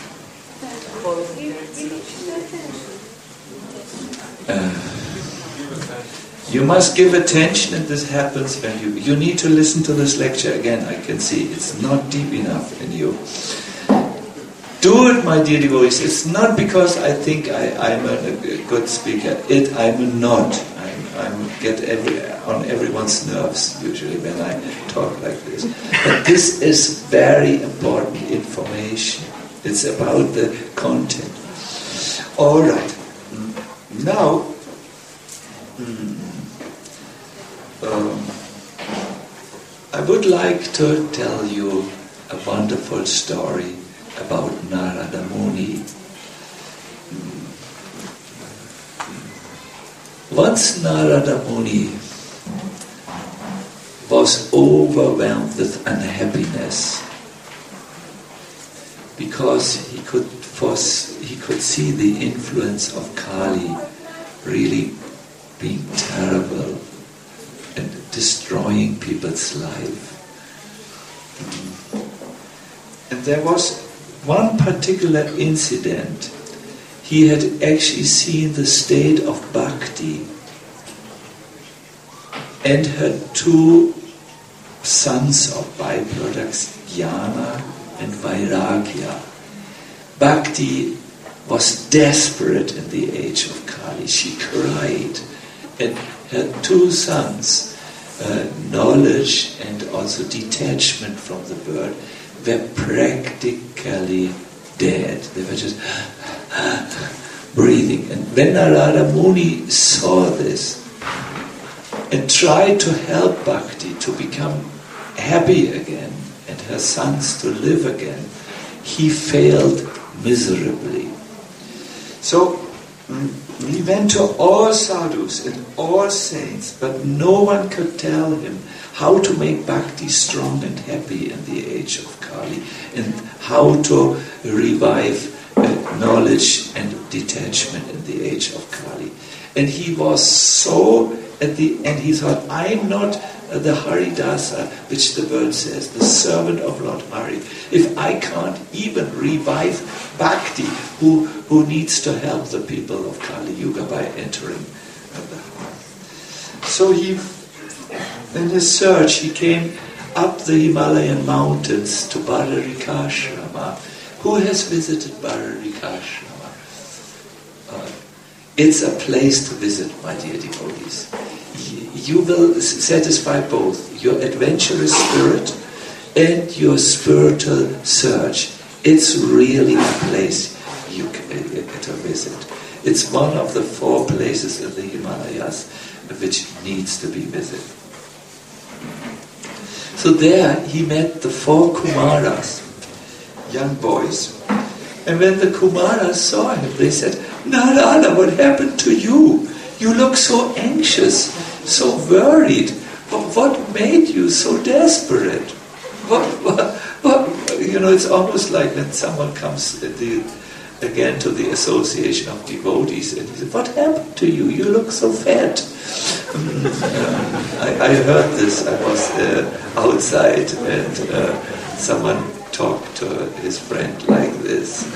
Uh, You must give attention, and this happens when you... You need to listen to this lecture again, I can see. It's not deep enough in you. Do it, my dear devotees. It's not because I think I, I'm a, a good speaker. It, I'm not. I'm, I'm get every, on everyone's nerves, usually, when I talk like this. But this is very important information. It's about the content. All right. Now... Hmm, Um, I would like to tell you a wonderful story about Narada Muni. Once Narada Muni was overwhelmed with unhappiness because he could force, he could see the influence of Kali really being terrible and destroying people's life. And there was one particular incident. He had actually seen the state of bhakti and her two sons of byproducts, jnana and vairagya. Bhakti was desperate in the age of Kali. She cried, and her two sons, uh, knowledge and also detachment from the world, were practically dead. They were just breathing. And when Narada Muni saw this and tried to help Bhakti to become happy again and her sons to live again, he failed miserably. So he went to all sadhus and all saints, but no one could tell him how to make Bhakti strong and happy in the age of Kali, and how to revive uh, knowledge and detachment in the age of Kali. And he was so at the end, he thought, I'm not uh, the Haridasa, which the word says, the servant of Lord Hari, if I can't even revive Bhakti, who, who needs to help the people of Kali Yuga by entering uh, the heart. So he, in his search, he came up the Himalayan mountains to Badarikashrama. Who has visited Badarikashrama? Uh, it's a place to visit, my dear devotees. You will satisfy both your adventurous spirit and your spiritual search. It's really a place you can to visit. It's one of the four places in the Himalayas which needs to be visited. So there he met the four Kumaras, young boys. And when the Kumaras saw him, they said, Narada, what happened to you? You look so anxious, so worried. What made you so desperate? What, what, what, you know, it's almost like when someone comes the, again to the association of devotees and he said, what happened to you? You look so fat. Um, I, I heard this. I was uh, outside and uh, someone talked to his friend like this.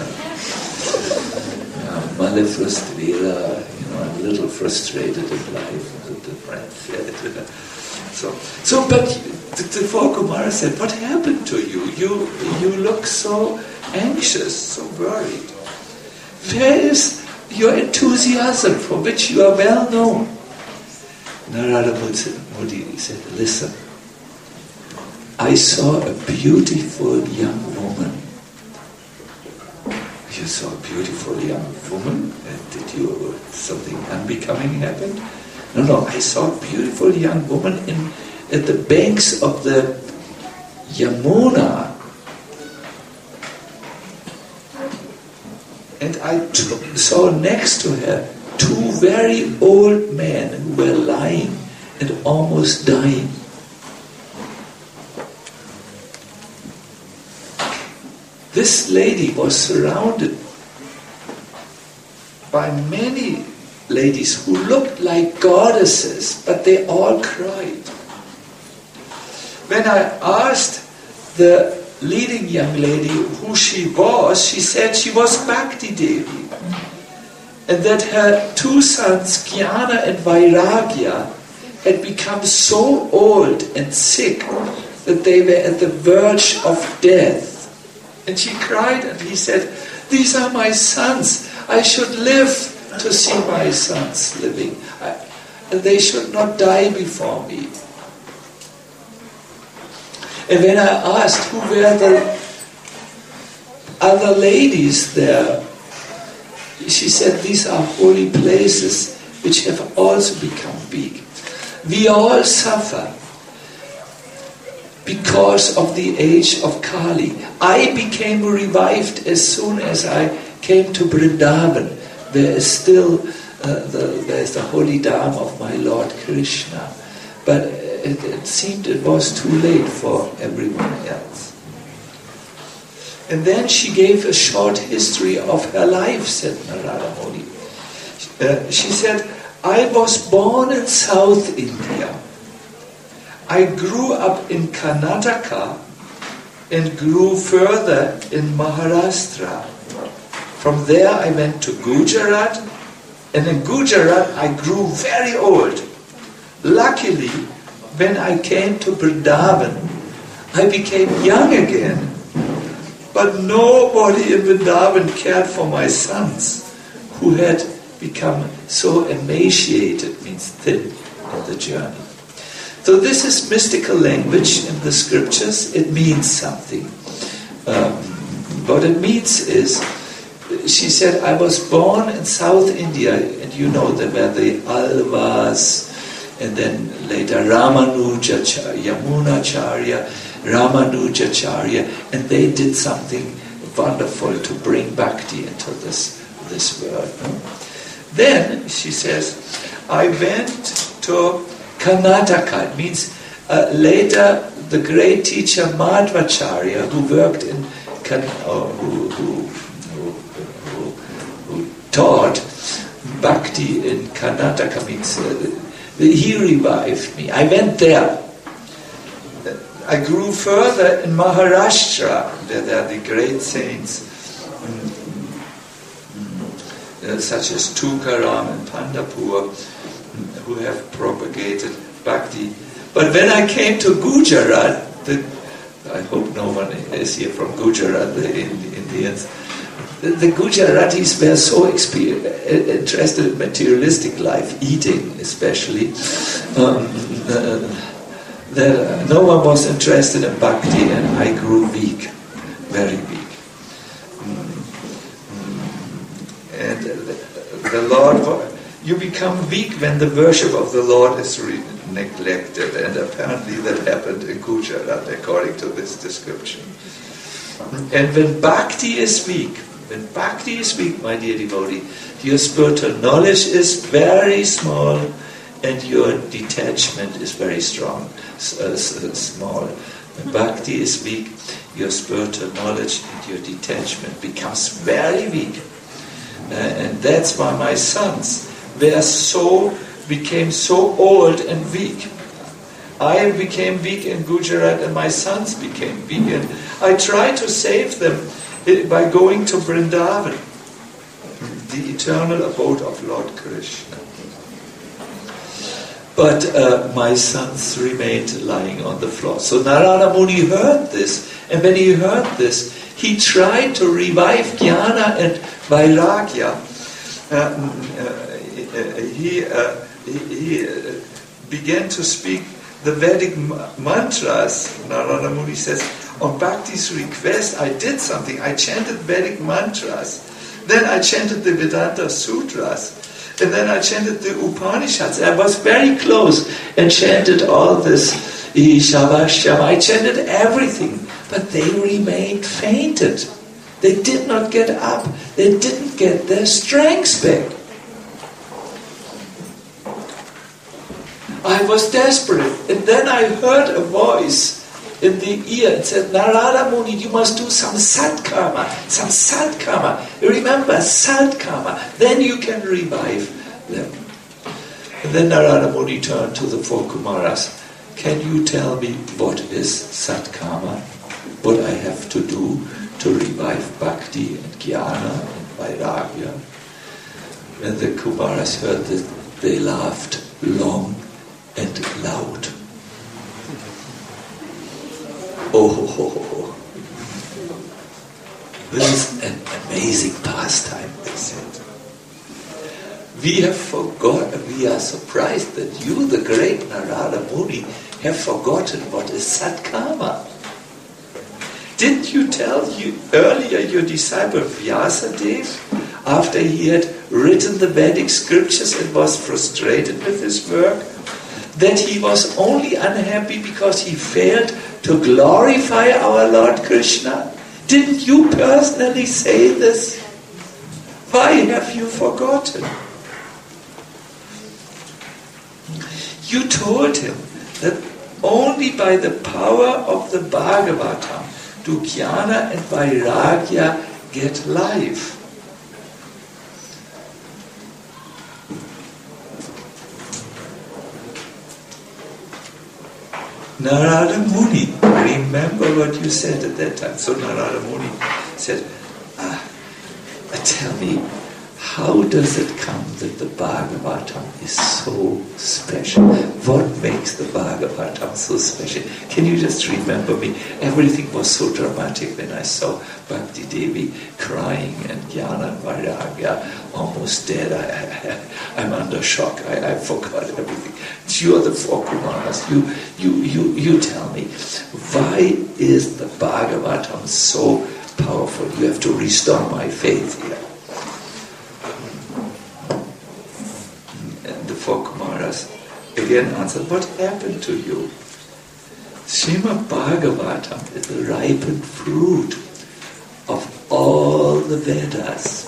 Male frustrera, you know, I'm a little frustrated in life, the friend said. So, so, but the, the four Kumaras said, what happened to you? You you look so anxious, so worried. Where is your enthusiasm for which you are well known? Narada Muni said, listen, I saw a beautiful young woman. You saw a beautiful young woman, and did you, something unbecoming happened? No, no, I saw a beautiful young woman in at the banks of the Yamuna. And I t- saw next to her two very old men who were lying and almost dying. This lady was surrounded by many ladies who looked like goddesses, but they all cried. When I asked the leading young lady who she was, she said she was Bhakti Devi, and that her two sons, Jnana and Vairagya, had become so old and sick that they were at the verge of death. And she cried, and he said, these are my sons. I should live to see my sons living. I, and they should not die before me. And when I asked who were the other ladies there, she said, these are holy places which have also become big. We all suffer because of the age of Kali. I became revived as soon as I came to Vrindavan. There is still uh, the, there is the holy Dham of my Lord Krishna. But it, it seemed it was too late for everyone else. And then she gave a short history of her life, said Narada Muni. Uh, she said, I was born in South India. I grew up in Karnataka and grew further in Maharashtra. From there I went to Gujarat, and in Gujarat I grew very old. Luckily, when I came to Vrindavan, I became young again. But nobody in Vrindavan cared for my sons, who had become so emaciated, means thin, in the journey. So this is mystical language in the scriptures. It means something. Um, what it means is, she said, I was born in South India, and you know there were the Alvas, and then later Ramanujacharya, Yamunacharya, Ramanujacharya, and they did something wonderful to bring bhakti into this, this world. Then, she says, I went to Karnataka. It means uh, later the great teacher Madhvacharya, who worked in, uh, who, who, who, who, who taught bhakti in Karnataka, means uh, he revived me. I went there. I grew further in Maharashtra, where there are the great saints, uh, such as Tukaram and Pandapur, who have propagated bhakti. But when I came to Gujarat, the, I hope no one is here from Gujarat, the Indians, the, the Gujaratis were so exper- interested in materialistic life, eating especially, um, uh, that uh, no one was interested in bhakti, and I grew weak, very weak. Mm. And uh, the, the Lord, you become weak when the worship of the Lord is re- neglected, and apparently that happened in Gujarat according to this description. And when bhakti is weak, when bhakti is weak, my dear devotee, your spiritual knowledge is very small, and your detachment is very strong, uh, small. When bhakti is weak, your spiritual knowledge and your detachment becomes very weak. Uh, and that's why my sons were so, became so old and weak. I became weak in Gujarat, and my sons became weak. And I tried to save them by going to Vrindavan, the eternal abode of Lord Krishna. But uh, my sons remained lying on the floor. So Narada Muni heard this, and when he heard this, he tried to revive Jnana and Vairagya. Uh, uh, he uh, he, he uh, began to speak the Vedic mantras. Narada Muni says, on Bhakti's request, I did something. I chanted Vedic mantras. Then I chanted the Vedanta Sutras. And then I chanted the Upanishads. I was very close and chanted all this Ishavashyam. I chanted everything. But they remained fainted. They did not get up. They didn't get their strength back. I was desperate. And then I heard a voice in the ear. It said, Narada Muni, you must do some sadkarma, some sadkarma. Remember, sadkarma. Then you can revive them. And then Narada Muni turned to the four Kumaras. Can you tell me what is sadkarma? What I have to do to revive bhakti and jnana and vairagya? When the Kumaras heard this, they laughed long and loud. Oh, ho, ho, ho. This is an amazing pastime, they said. We have forgotten, we are surprised that you, the great Narada Muni, have forgotten what is sadkarma. Didn't you tell you earlier your disciple Vyasadeva, after he had written the Vedic scriptures and was frustrated with his work, that he was only unhappy because he failed to glorify our Lord Krishna? Didn't you personally say this? Why have you forgotten? You told him that only by the power of the Bhagavatam do jnana and vairagya get life. Narada Muni, remember what you said at that time. So Narada Muni said, ah, tell me, how does it come that the Bhagavatam is so special? What makes the Bhagavatam so special? Can you just remember me? Everything was so dramatic when I saw Bhakti Devi crying and Jnana and Vairagya almost dead. I, I, I'm under shock. I, I forgot everything. You're the four Kumaras. You, you, you, you tell me, why is the Bhagavatam so powerful? You have to restore my faith here. Four Kumaras again answered, what happened to you? Srimad Bhagavatam is the ripened fruit of all the Vedas.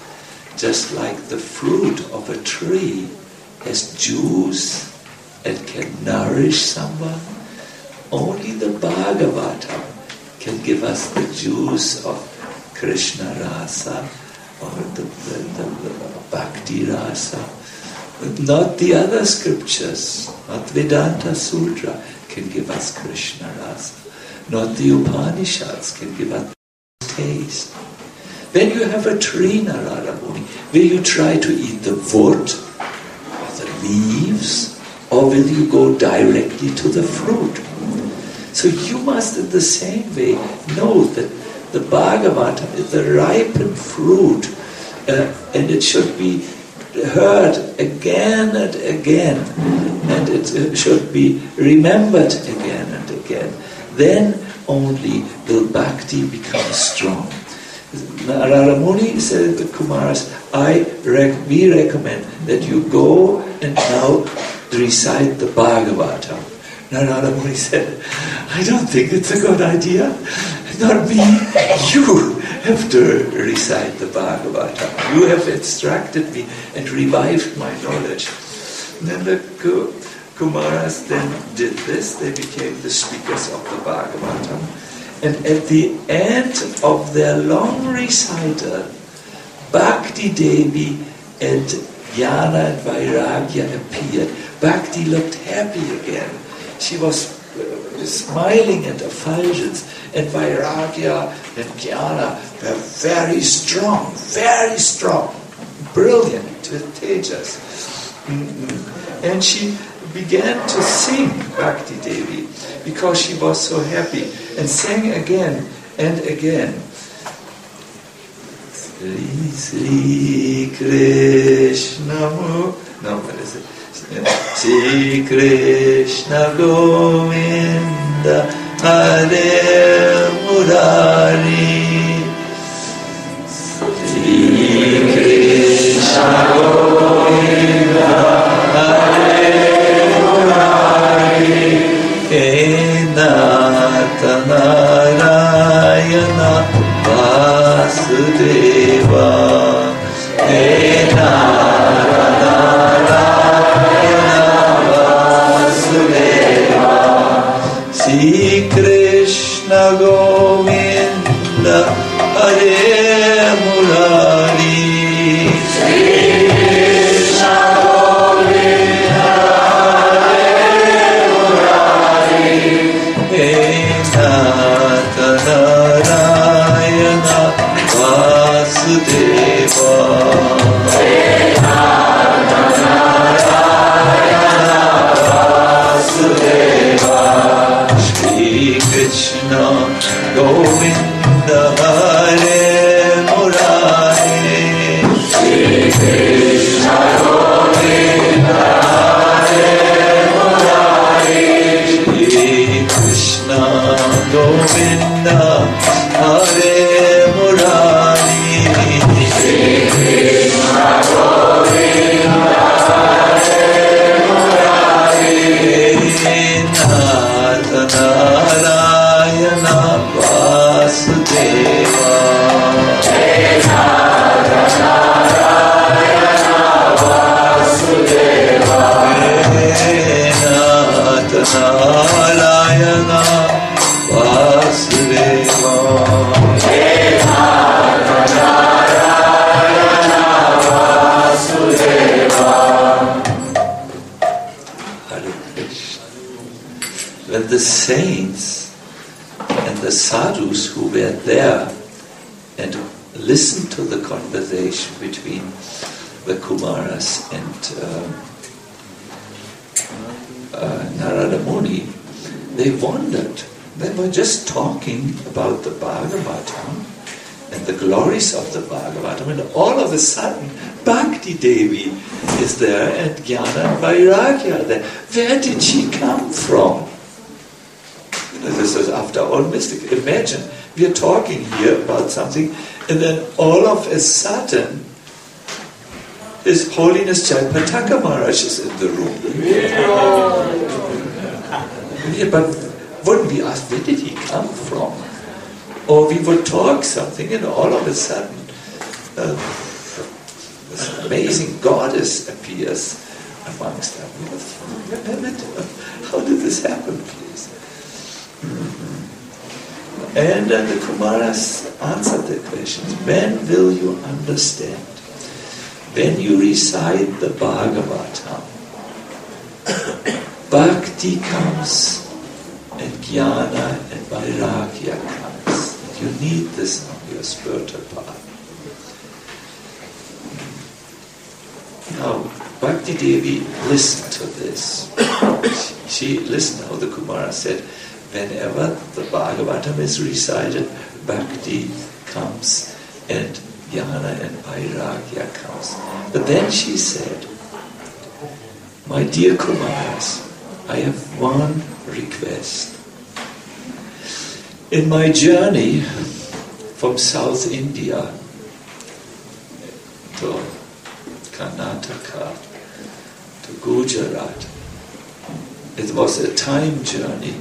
Just like the fruit of a tree has juice and can nourish someone, only the Bhagavatam can give us the juice of Krishna Rasa or the, the, the, the Bhakti Rasa. Not the other scriptures, not Vedanta Sutra can give us Krishna Rasa. Not the Upanishads can give us taste. When you have a tree, Narada Muni, will you try to eat the wood or the leaves, or will you go directly to the fruit? So you must in the same way know that the Bhagavatam is the ripened fruit, uh, and it should be heard again and again, and it should be remembered again and again. Then only will bhakti become strong. Narada Muni said to the Kumaras, I rec- we recommend that you go and now recite the Bhagavatam. Narada Muni said, I don't think it's a good idea. Not me. You have to recite the Bhagavatam. You have instructed me and revived my knowledge. And then the Kumaras then did this. They became the speakers of the Bhagavatam. And at the end of their long recital, Bhakti Devi and Jnana and Vairagya appeared. Bhakti looked happy again. She was smiling at effulgence, and Vairagya and Jnana were very strong, very strong, brilliant with tejas. Mm-hmm. And she began to sing, Bhakti Devi, because she was so happy, and sang again and again. Sri Sri Krishna Mu. No, what is it? Sri Krishna Govinda Hare Murari. Sri Krishna Govinda Hare Murari. Enata Narayana Vasudeva. Enata Sri Krishna Govinda Hare Murari. Sri Krishna Govinda Hare Murari. Enata Narayana Vasudeva. Enata Narayana Vasudeva. Krishna Govinda Hare Murari. Sri Krishna Govinda Hare Murari. Sri Krishna Govinda Hare Murari. Sri Krishna Govinda Hare Murari. Narayana Vasudeva. Narayana Vasudeva. Narayana Vasudeva. Narayana Vasudeva. Hare Krishna. When the saints and the sadhus who were there and listen to the conversation between the Kumaras and um, uh, Narada Muni, they wondered. They were just talking about the Bhagavatam and the glories of the Bhagavatam, and all of a sudden Bhakti Devi is there and Jnana and Vairagya are there. Where did she come from? This is after all mystic. Imagine, we are talking here about something, and then all of a sudden His Holiness Jayapataka Maharaj is in the room. Yeah, but wouldn't we ask, where did he come from? Or we would talk something, and all of a sudden uh, this amazing goddess appears amongst them. How did this happen, please? Mm-hmm. And uh, the Kumaras answered the questions. When will you understand? When you recite the Bhagavatam, Bhakti comes and Jnana and Vairagya comes. You need this on your spiritual path. Now, Bhakti Devi listened to this. She listened how the Kumara said, whenever the Bhagavatam is recited, Bhakti comes and Jnana and Vairagya comes. But then she said, my dear Kumaras, I have one request. In my journey from South India to Karnataka to Gujarat, it was a time journey.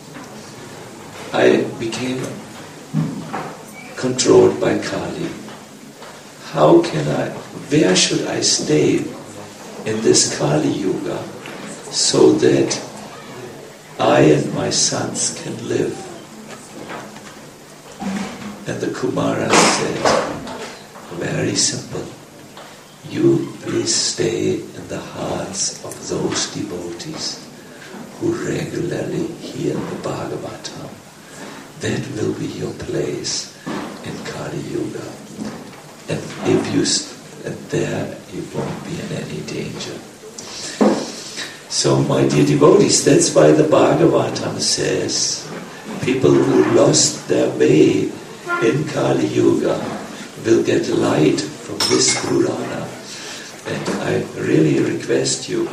I became controlled by Kali. How can I, where should I stay in this Kali Yuga so that I and my sons can live? And the Kumara said, very simple, you please stay in the hearts of those devotees who regularly hear the Bhagavatam. That will be your place in Kali Yuga. And if you stand there, you won't be in any danger. So, my dear devotees, that's why the Bhagavatam says, people who lost their way in Kali Yuga will get light from this Purana. And I really request you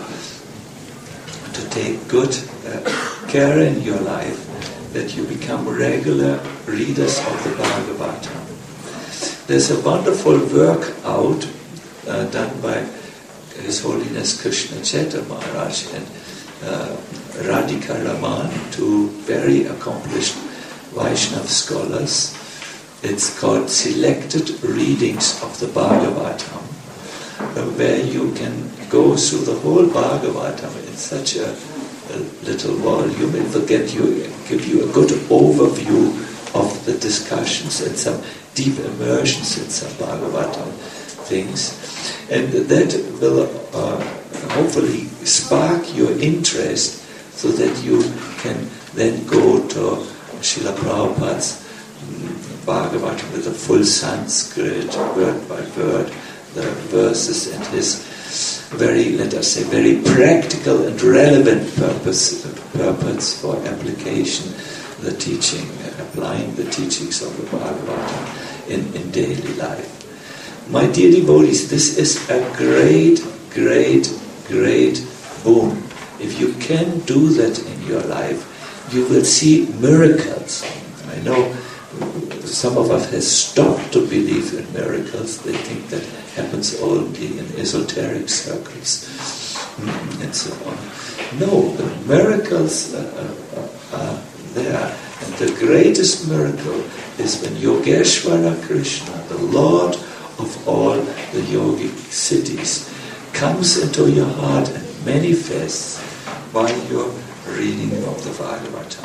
to take good uh, care in your life that you become regular readers of the Bhagavatam. There's a wonderful work out uh, done by His Holiness Krishna Chaitanya Maharaj and uh, Radhika Raman, two very accomplished Vaishnava scholars. It's called Selected Readings of the Bhagavatam, uh, where you can go through the whole Bhagavatam in such a, a little volume. It will get you, give you a good overview of the discussions and some deep immersions in some Bhagavatam things. And that will uh, hopefully spark your interest so that you can then go to Srila Prabhupada's Bhagavatam with a full Sanskrit, word by word, the verses and his very, let us say, very practical and relevant purpose, purpose for application, the teaching, applying the teachings of the Bhagavatam in, in daily life. My dear devotees, this is a great, great, great boon. If you can do that in your life, you will see miracles. I know some of us have stopped to believe in miracles. They think that happens only in esoteric circles and so on. No, the miracles uh, are there. And the greatest miracle is when Yogeshwara Krishna, the Lord of all the yogic cities, comes into your heart and manifests by your reading of the Bhagavatam.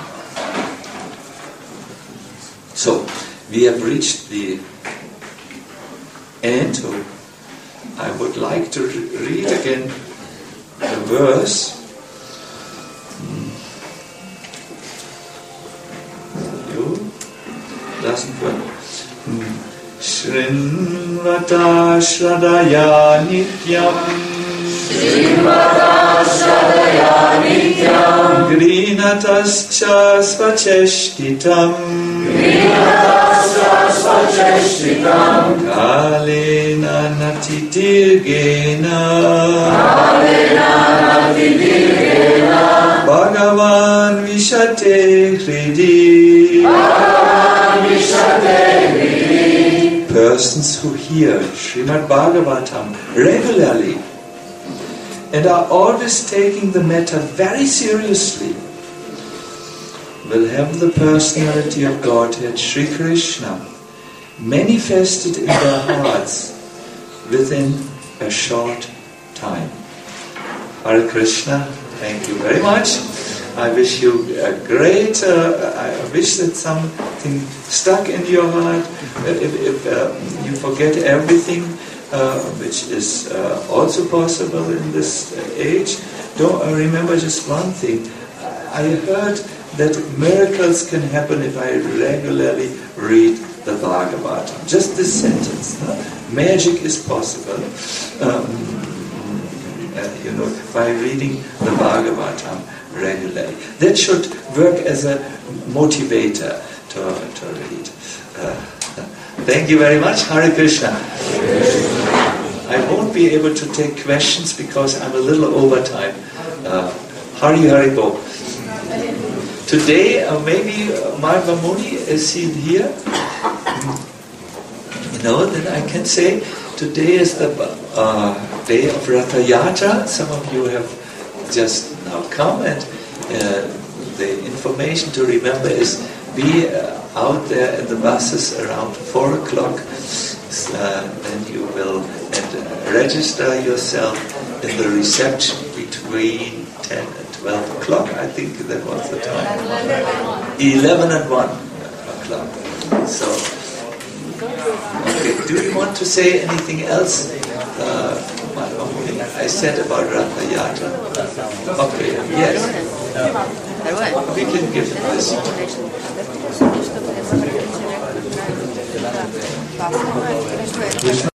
So, we have reached the end. I would like to re- read again the verse. You doesn't work. Srinvata Shradaya Nityam Srimata Shradaya Nityam Grinatascha Svacheshtitam Grinatascha Svacheshtitam Kalena Natidirgena Kalena Natidirgena Bhagavan Vishate Hridi Bhagavan Vishate Hridi. Persons who hear Srimad Bhagavatam regularly and are always taking the matter very seriously will have the personality of Godhead Sri Krishna manifested in their hearts within a short time. Hare Krishna, thank you very much. I wish you a great, uh, I wish that something stuck in your heart. If, if uh, you forget everything, uh, which is uh, also possible in this age, don't uh, remember just one thing. I heard that miracles can happen if I regularly read the Bhagavatam. Just this sentence. No? Magic is possible. Um, uh, you know, by reading the Bhagavatam regularly. That should work as a motivator to, to read. Uh, thank you very much. Hare Krishna. I won't be able to take questions because I'm a little over time. Uh, Hari Hari Bo. Today, uh, maybe uh, Marva Muni is seen here. You know, then I can say today is the uh, day of Ratha Yatra. Some of you have just now come, and uh, the information to remember is be uh, out there in the buses around four o'clock. Uh, then you will and, uh, register yourself in the reception between ten and twelve o'clock. I think that was the time. eleven and one o'clock. So, okay. Do you want to say anything else? Uh, I said about Ratha Yatra. Okay, yes. Uh, we can give this.